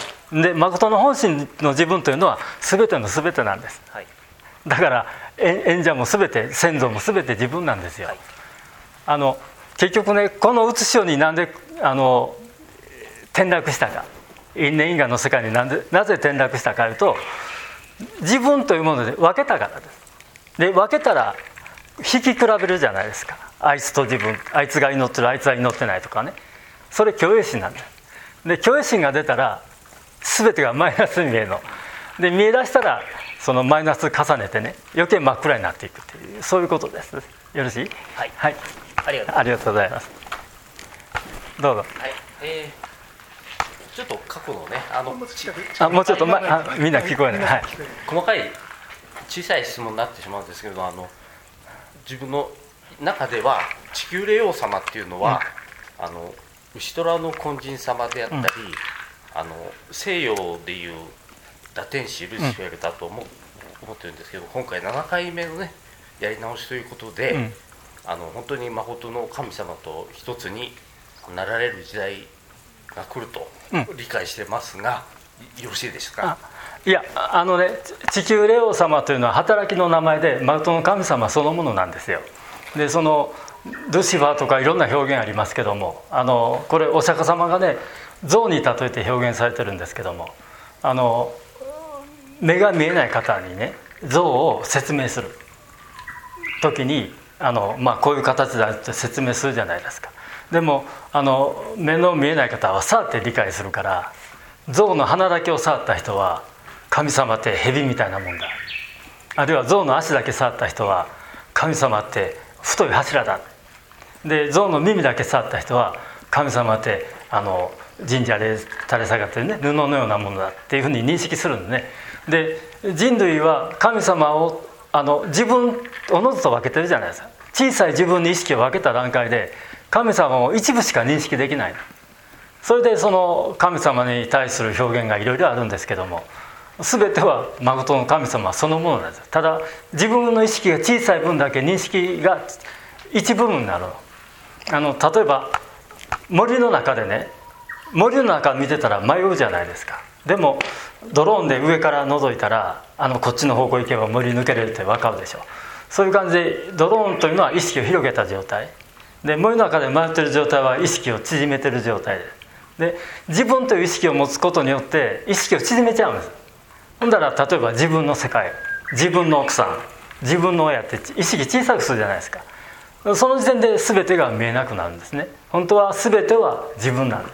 で誠の本心の自分というのは全ての全てなんです、はい、だから演者も全て先祖も全て自分なんですよ、はい、あの結局ね、このうつしようになんであの転落したか、因縁因果の世界になんでなぜ転落したかというと、自分というもので分けたからです。で分けたら引き比べるじゃないですか。あいつと自分、あいつが祈ってる、あいつは祈ってないとかね、それ虚栄心なんです。で虚栄心が出たら全てがマイナスに見えるので、見え出したらそのマイナス重ねてね、余計真っ暗になっていくっていう、そういうことです。よろしい？ はい、 はい、 ありがとうありがとうございます。どうぞ。 はい、えー、ちょっと過去のね、あのあもうちょっと、ま、あみんな聞こえない、はい、 細かい小さい質問になってしまうんですけれど、あの自分の中では地球霊王様っていうのは、うん、あの牛虎の金神様であったり、うん、あの西洋でいう堕天使ルシフェルだと思う、うん、思ってるんですけど、今回ななかいめのねやり直しということで、うん、あの本当に誠の神様と一つになられる時代が来ると理解してますが、うん、よろしいですか？ いや、あのね、地球霊王様というのは働きの名前で誠の神様そのものなんですよ。でそのルシファーとかいろんな表現ありますけども、あのこれお釈迦様がね象に例えて表現されてるんですけども、あの目が見えない方にね象を説明する時にあの、まあ、こういう形だって説明するじゃないですか。でもあの目の見えない方は触って理解するから、象の鼻だけを触った人は神様って蛇みたいなもんだ、あるいは象の足だけ触った人は神様って太い柱だ、で象の耳だけ触った人は神様ってあの神社で垂れ下がってるね布のようなものだっていうふうに認識するんでね。で人類は神様をあの自分おのずと分けてるじゃないですか。小さい自分に意識を分けた段階で神様を一部しか認識できない。それでその神様に対する表現がいろいろあるんですけども、全ては誠の神様そのものなんです。ただ自分の意識が小さい分だけ認識が一部分になるの。あの例えば森の中でね、森の中見てたら迷うじゃないですか。でもドローンで上から覗いたらあのこっちの方向行けば森抜けれるって分かるでしょ。そういう感じでドローンというのは意識を広げた状態で、森の中で迷っている状態は意識を縮めている状態です。で自分という意識を持つことによって意識を縮めちゃうんです。ほんだら例えば自分の世界、自分の奥さん、自分の親って意識小さくするじゃないですか。その時点で全てが見えなくなるんですね。本当は全ては自分なんです。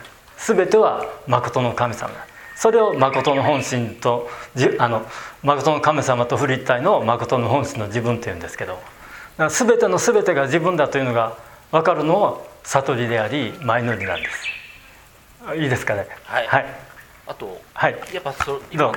全ては誠の神様なんです。それを誠の本心とあの誠の神様とフリッタイの誠の本心の自分っていうんですけど、だから全ての全てが自分だというのが分かるのは悟りでありマイノリなんです。いいですかね。 はい、はい、あと、はい、やっぱそ今の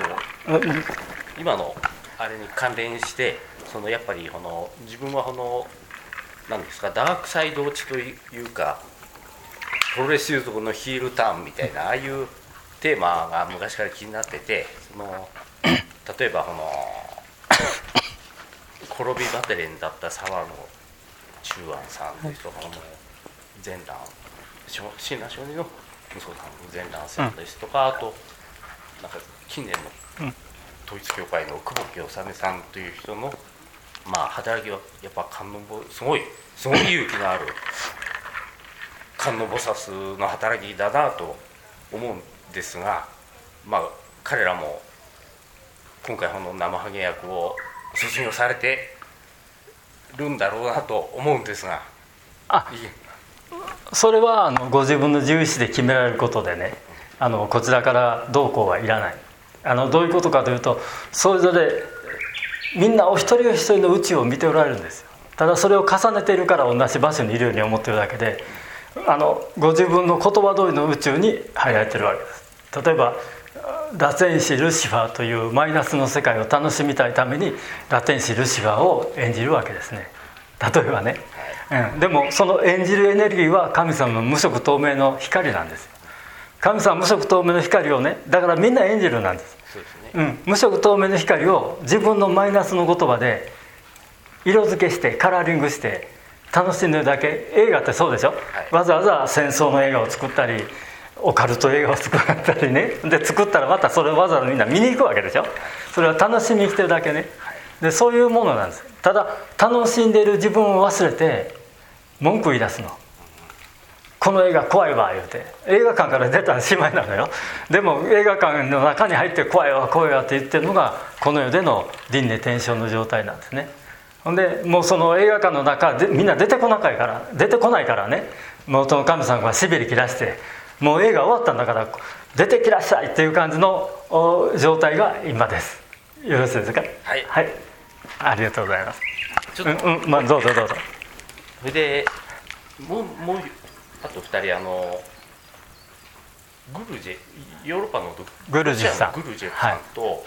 今のあれに関連して、そのやっぱりこの自分はこのなんですか、ダークサイド落ちというかプロレスいうとこのヒールターンみたいなああいうテーマが昔から気になってて、その例えばこの転びバテレンだった沢野中安さんですとかも前段親鸞上人の息子さんの前段さんですとか、あとなんか近年の統一教会の久保木治さんという人のまあ働きはやっぱ観音菩すごいすごい勇気のある観音菩薩の働きだなと思うんですが、まあ彼らも今回この生ハゲ役を卒業されてるんだろうなと思うんですが、 あそれはあのご自分の自由意志で決められることでね、あのこちらからどうこうはいらない。あのどういうことかというと、それぞれみんなお一人お一人の宇宙を見ておられるんですよ。ただそれを重ねているから同じ場所にいるように思っているだけで、あのご自分の言葉通りの宇宙に入られているわけです。例えばラテン師ルシファーというマイナスの世界を楽しみたいためにラテン師ルシファーを演じるわけですね。例えばね、うん、でもその演じるエネルギーは神様の無色透明の光なんですよ。神様は無色透明の光をね、だからみんな演じるなんです。 そうですね、 うん、無色透明の光を自分のマイナスの言葉で色付けしてカラーリングして楽しんでるだけ。映画ってそうでしょ、はい、わざわざ戦争の映画を作ったりオカルト映画を作ったりね、で作ったらまたそれをわざわざみんな見に行くわけでしょ。それは楽しみに来てるだけね。でそういうものなんです。ただ楽しんでいる自分を忘れて文句言い出すの。この映画怖いわ言うて、映画館から出たらしまいなのよ。でも映画館の中に入って怖いわ怖いわって言ってるのがこの世での輪廻転生の状態なんですね。ほんでもうその映画館の中でみんな出てこないから出てこないからね、元の神様がしびれ切らして、もう映画終わったんだから出てきなさいっていう感じの状態が今です。よろしいですか。 はい、 はい、ありがとうございます。 ちょっと、 うんうん、まあどうぞどうぞ。 それでもうもうあとふたり、あのグルジェヨーロッパのグルジェさん、 グルジェさんと、はい、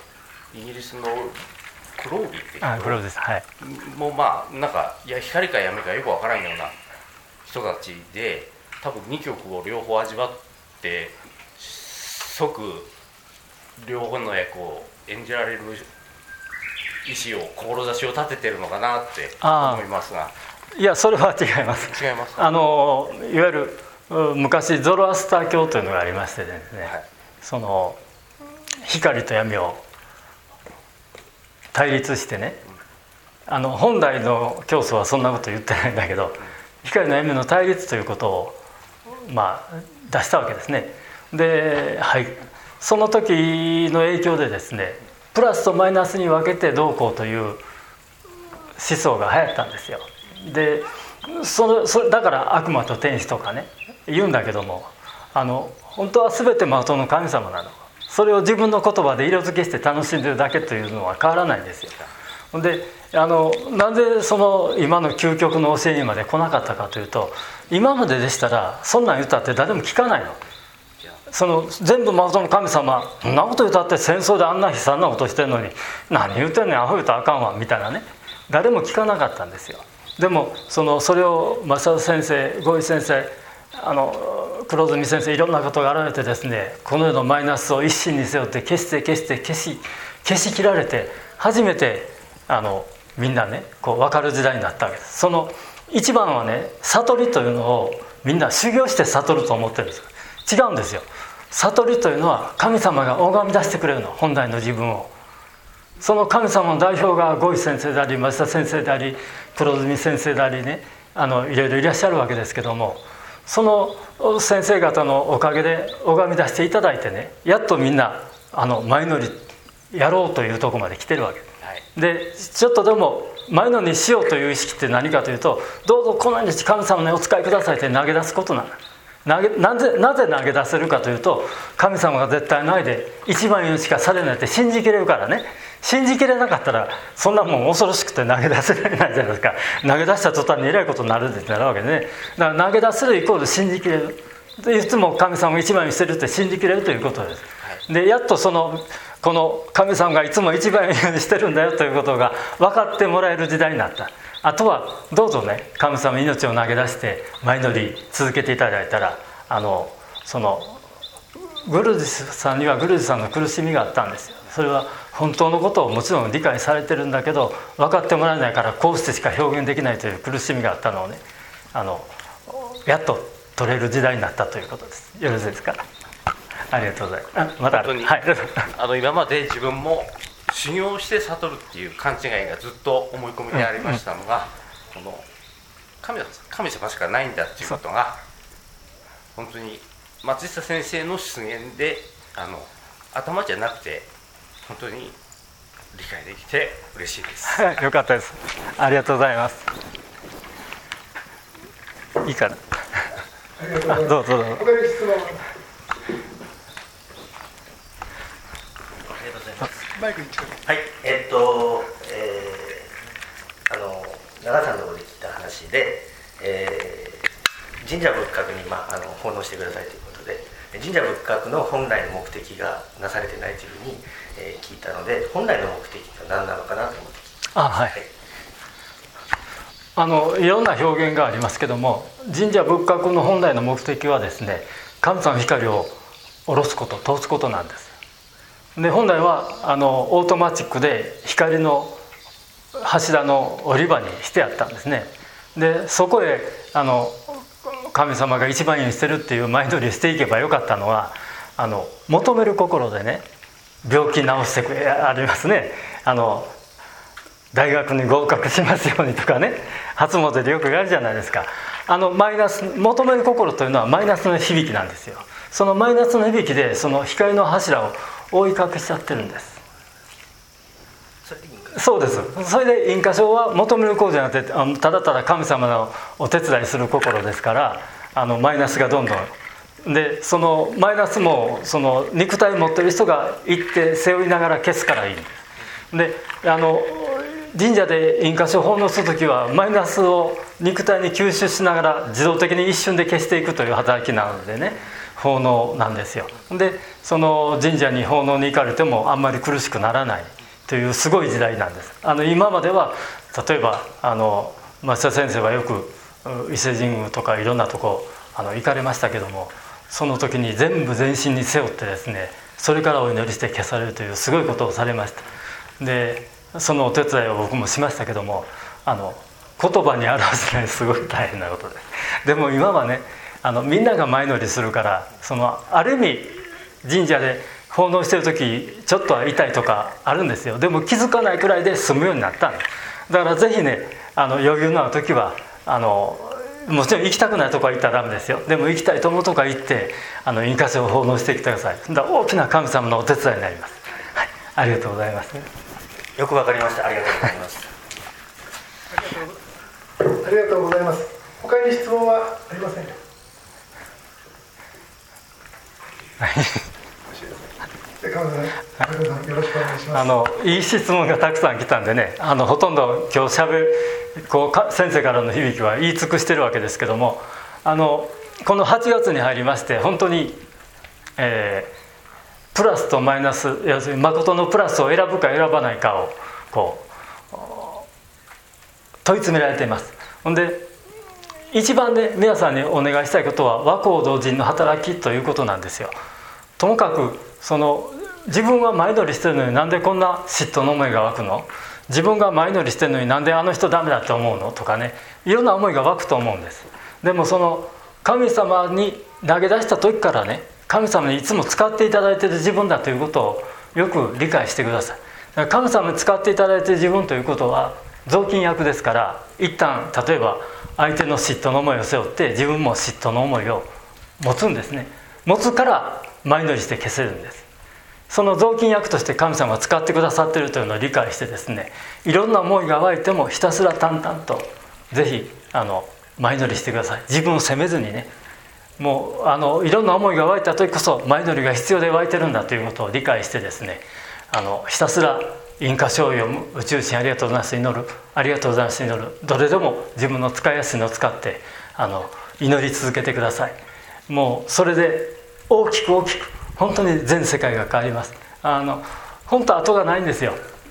イギリスのクロービーって人、 あクロービーです、はい、 もうまあなんかいや光か闇かよくわからんような人たちで、多分にきょくを両方味わって即両方の役を演じられる意思を志を立ててるのかなって思いますが。 いやそれは違います。 違います。 あのいわゆる昔ゾロアスター教というのがありましてですね、はい、その光と闇を対立してね、あの本来の教祖はそんなこと言ってないんだけど、光の闇の対立ということをまあ出したわけですね。で、はい、その時の影響でですね、プラスとマイナスに分けてどうこうという思想が流行ったんですよ。でそれそれだから悪魔と天使とかね言うんだけども、あの本当は全て真の神様なの。それを自分の言葉で色付けして楽しんでるだけというのは変わらないんですよ。であのなぜその今の究極の教えにまで来なかったかというと、今まででしたらそんなん言ったって誰も聞かないの。その全部真の神様、そんなこと言ったって戦争であんな悲惨なことしてるのに何言うてんねんアホ言うたらあかんわみたいなね、誰も聞かなかったんですよ。でも そ, のそれを正先生、五井先生、あの黒住先生、いろんなことがあられてですね、この世のマイナスを一心に背負って消して消して消し消し切られて初めてあのみんなねこう分かる時代になったわけです。その一番はね、悟りというのをみんな修行して悟ると思ってるんです。違うんですよ。悟りというのは神様が拝み出してくれるの、本来の自分を。その神様の代表が五井先生であり増田先生であり黒住先生でありね、あのいろいろいらっしゃるわけですけども、その先生方のおかげで拝み出していただいてね、やっとみんなあの前乗りやろうというところまで来てるわけ、はい、でちょっとでも前乗りにしようという意識って何かというと、どうぞこの日神様にお使いくださいって投げ出すことなんだ。投げなぜなぜ投げ出せるかというと、神様が絶対ないで一番言うしかされないって信じきれるからね。信じきれなかったらそんなもん恐ろしくて投げ出せられないじゃないですか。投げ出した途端にえらいことになるってなるわけでね。だから投げ出せるイコール信じきれる、いつも神様が一番にしてるって信じきれるということです。でやっとそのこの神様がいつも一番にしてるんだよということが分かってもらえる時代になった。 あとはどうぞね、神様に命を投げ出して前乗り続けていただいたら、あのそのグルージさんにはグルージさんの苦しみがあったんですよ。それは本当のことをもちろん理解されてるんだけど、分かってもらえないからこうしてしか表現できないという苦しみがあったのをね、あのやっと取れる時代になったということです。よろしいですか。ありがとうございます。あ、またある。はい、 あの今まで自分も修行して悟るっていう勘違いがずっと思い込みでありましたのが、うんうん、この 神, 神様しかないんだっていうことが本当に松下先生の出現で、あの頭じゃなくて本当に理解できて嬉しいです。 よかったです。ありがとうございます。いいかな。 ありがとうございます。 どうぞどうぞ。 他に質問。マイクに近い。 はい、えっと、えー、あの長さんのところで聞いた話で、えー、神社仏閣に、まあ、あの奉納してくださいということで、神社仏閣の本来の目的がなされてないというふうに、えー、聞いたので、本来の目的が何なのかなと思って聞いた。 あ、はい、はい、あのいろんな表現がありますけども、神社仏閣の本来の目的はですね、神様の光を下ろすこと、通すことなんです。で本来はあのオートマチックで光の柱の折り場にしてあったんですね。でそこへあの神様が一番意にしてるっていう前乗りしていけばよかったのは、あの求める心でね、病気治してくれありますね。あの大学に合格しますようにとかね、初詣でよくやるじゃないですか。あのマイナス、求める心というのはマイナスの響きなんですよ。そのマイナスの響きでその光の柱を覆い隠しちゃってるんです。そうです。それで印花症は求める心じゃなくて、あのただただ神様のお手伝いする心ですから、あのマイナスがどんどんで、そのマイナスもその肉体を持っている人が行って背負いながら消すからいいんです。であの神社で印花症を奉納するときはマイナスを肉体に吸収しながら自動的に一瞬で消していくという働きなのでね、奉納なんですよ。でその神社に奉納に行かれてもあんまり苦しくならないというすごい時代なんです。あの今までは例えばあの増田先生はよく伊勢神宮とかいろんなとこあの行かれましたけども、その時に全部全身に背負ってですね、それからお祈りして消されるというすごいことをされました。でそのお手伝いを僕もしましたけども、あの言葉に表せないすごい大変なことです。でも今はね、あのみんなが前乗りするから、そのある意味神社で奉納してる時ちょっとは痛いとかあるんですよ。でも気づかないくらいで済むようになったんです。だからぜひね、あの余裕のある時はあのもちろん行きたくないとこは行ったらダメですよ。でも行きたいと思うとこは行ってあの印花書を奉納してきてください。だから大きな神様のお手伝いになります。はい、ありがとうございます。 よくわかりました。ありがとうございます。 ありがとうございます。他に質問はありませんか。 はい。 よろしくお願いします。 あのいい質問がたくさん来たんでね、あのほとんど今日しゃべこうか先生からの響きは言い尽くしてるわけですけども、あのこのはちがつに入りまして本当に、えー、プラスとマイナス、要するに誠のプラスを選ぶか選ばないかをこう問い詰められています。ほんで一番ね、皆さんにお願いしたいことは和光同人の働きということなんですよ。ともかくその自分は前乗りしてるのになんでこんな嫉妬の思いが湧くの、自分が前乗りしてるのになんであの人ダメだって思うのとかね、いろんな思いが湧くと思うんです。でもその神様に投げ出した時からね、神様にいつも使っていただいている自分だということをよく理解してください。だから神様に使っていただいている自分ということは雑巾役ですから、一旦例えば相手の嫉妬の思いを背負って自分も嫉妬の思いを持つんですね。持つから前乗りして消せるんです。その雑巾役として神様が使ってくださっているというのを理解してですね、いろんな思いが湧いてもひたすら淡々とぜひあの前乗りしてください。自分を責めずにね、もうあのいろんな思いが湧いた時こそ前乗りが必要で湧いてるんだということを理解してですね、あのひたすら印花書を読む、宇宙神ありがとうございます祈る、ありがとうございます祈る、どれでも自分の使いやすいのを使ってあの祈り続けてください。もうそれで大きく大きく本当に全世界が変わります。あの本当後がないんですよ。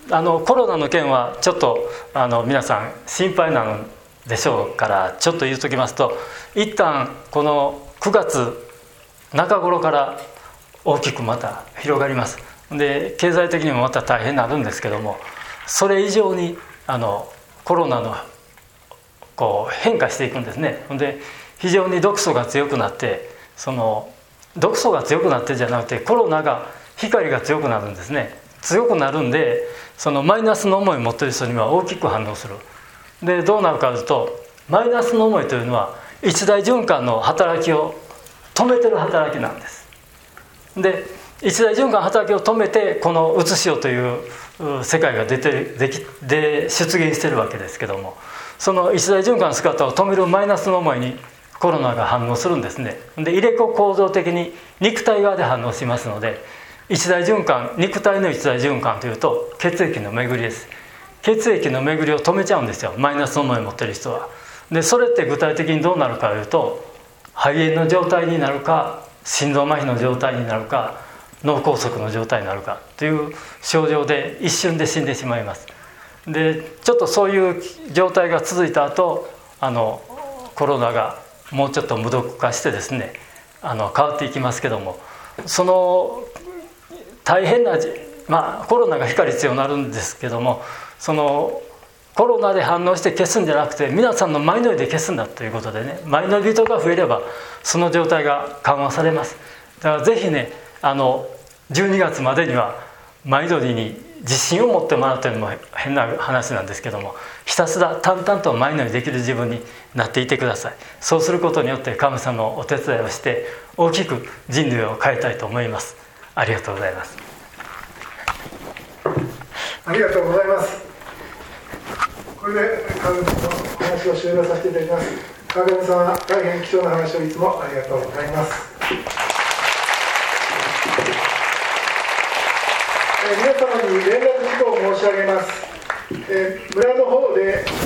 あのコロナの件はちょっとあの皆さん心配なのでしょうからちょっと言っときますと、一旦このくがつ中頃から大きくまた広がります。で経済的にもまた大変になるんですけども、それ以上にあのコロナのこう変化していくんですね。で非常に毒素が強くなって、その毒素が強くなってじゃなくてコロナが光が強くなるんですね。強くなるんで、そのマイナスの思いを持っている人には大きく反応する。でどうなるかというと、マイナスの思いというのは一大循環の働きを止めてる働きなんです。で一大循環の働きを止めて、このうつしよという世界が出てできで出現しているわけですけども、その一大循環の姿を止めるマイナスの思いにコロナが反応するんですね。で入れ子構造的に肉体側で反応しますので、一大循環、肉体の一大循環というと血液の巡りです。血液の巡りを止めちゃうんですよ、マイナスの思いを持っている人は。でそれって具体的にどうなるかというと、肺炎の状態になるか、心臓麻痺の状態になるか、脳梗塞の状態になるかという症状で一瞬で死んでしまいます。でちょっとそういう状態が続いた後、あのコロナがもうちょっと無毒化してですね、あの変わっていきますけども、その大変な、まあコロナが光強くなるんですけども、そのコロナで反応して消すんじゃなくて、皆さんのマイノリで消すんだということでね、マイノリ人が増えればその状態が緩和されます。だからぜひね、あのじゅうにがつまでにはマイノリに自信を持ってもらうというのも変な話なんですけども、ひたすら淡々とマイノリできる自分になっていてください。そうすることによって神様のお手伝いをして大きく人類を変えたいと思います。ありがとうございます。 ありがとうございます。これで川上さんのお話を終了させていただきます。川上さんは大変貴重な話をいつもありがとうございます。えー、皆様に連絡事項を申し上げます。えー、村の方で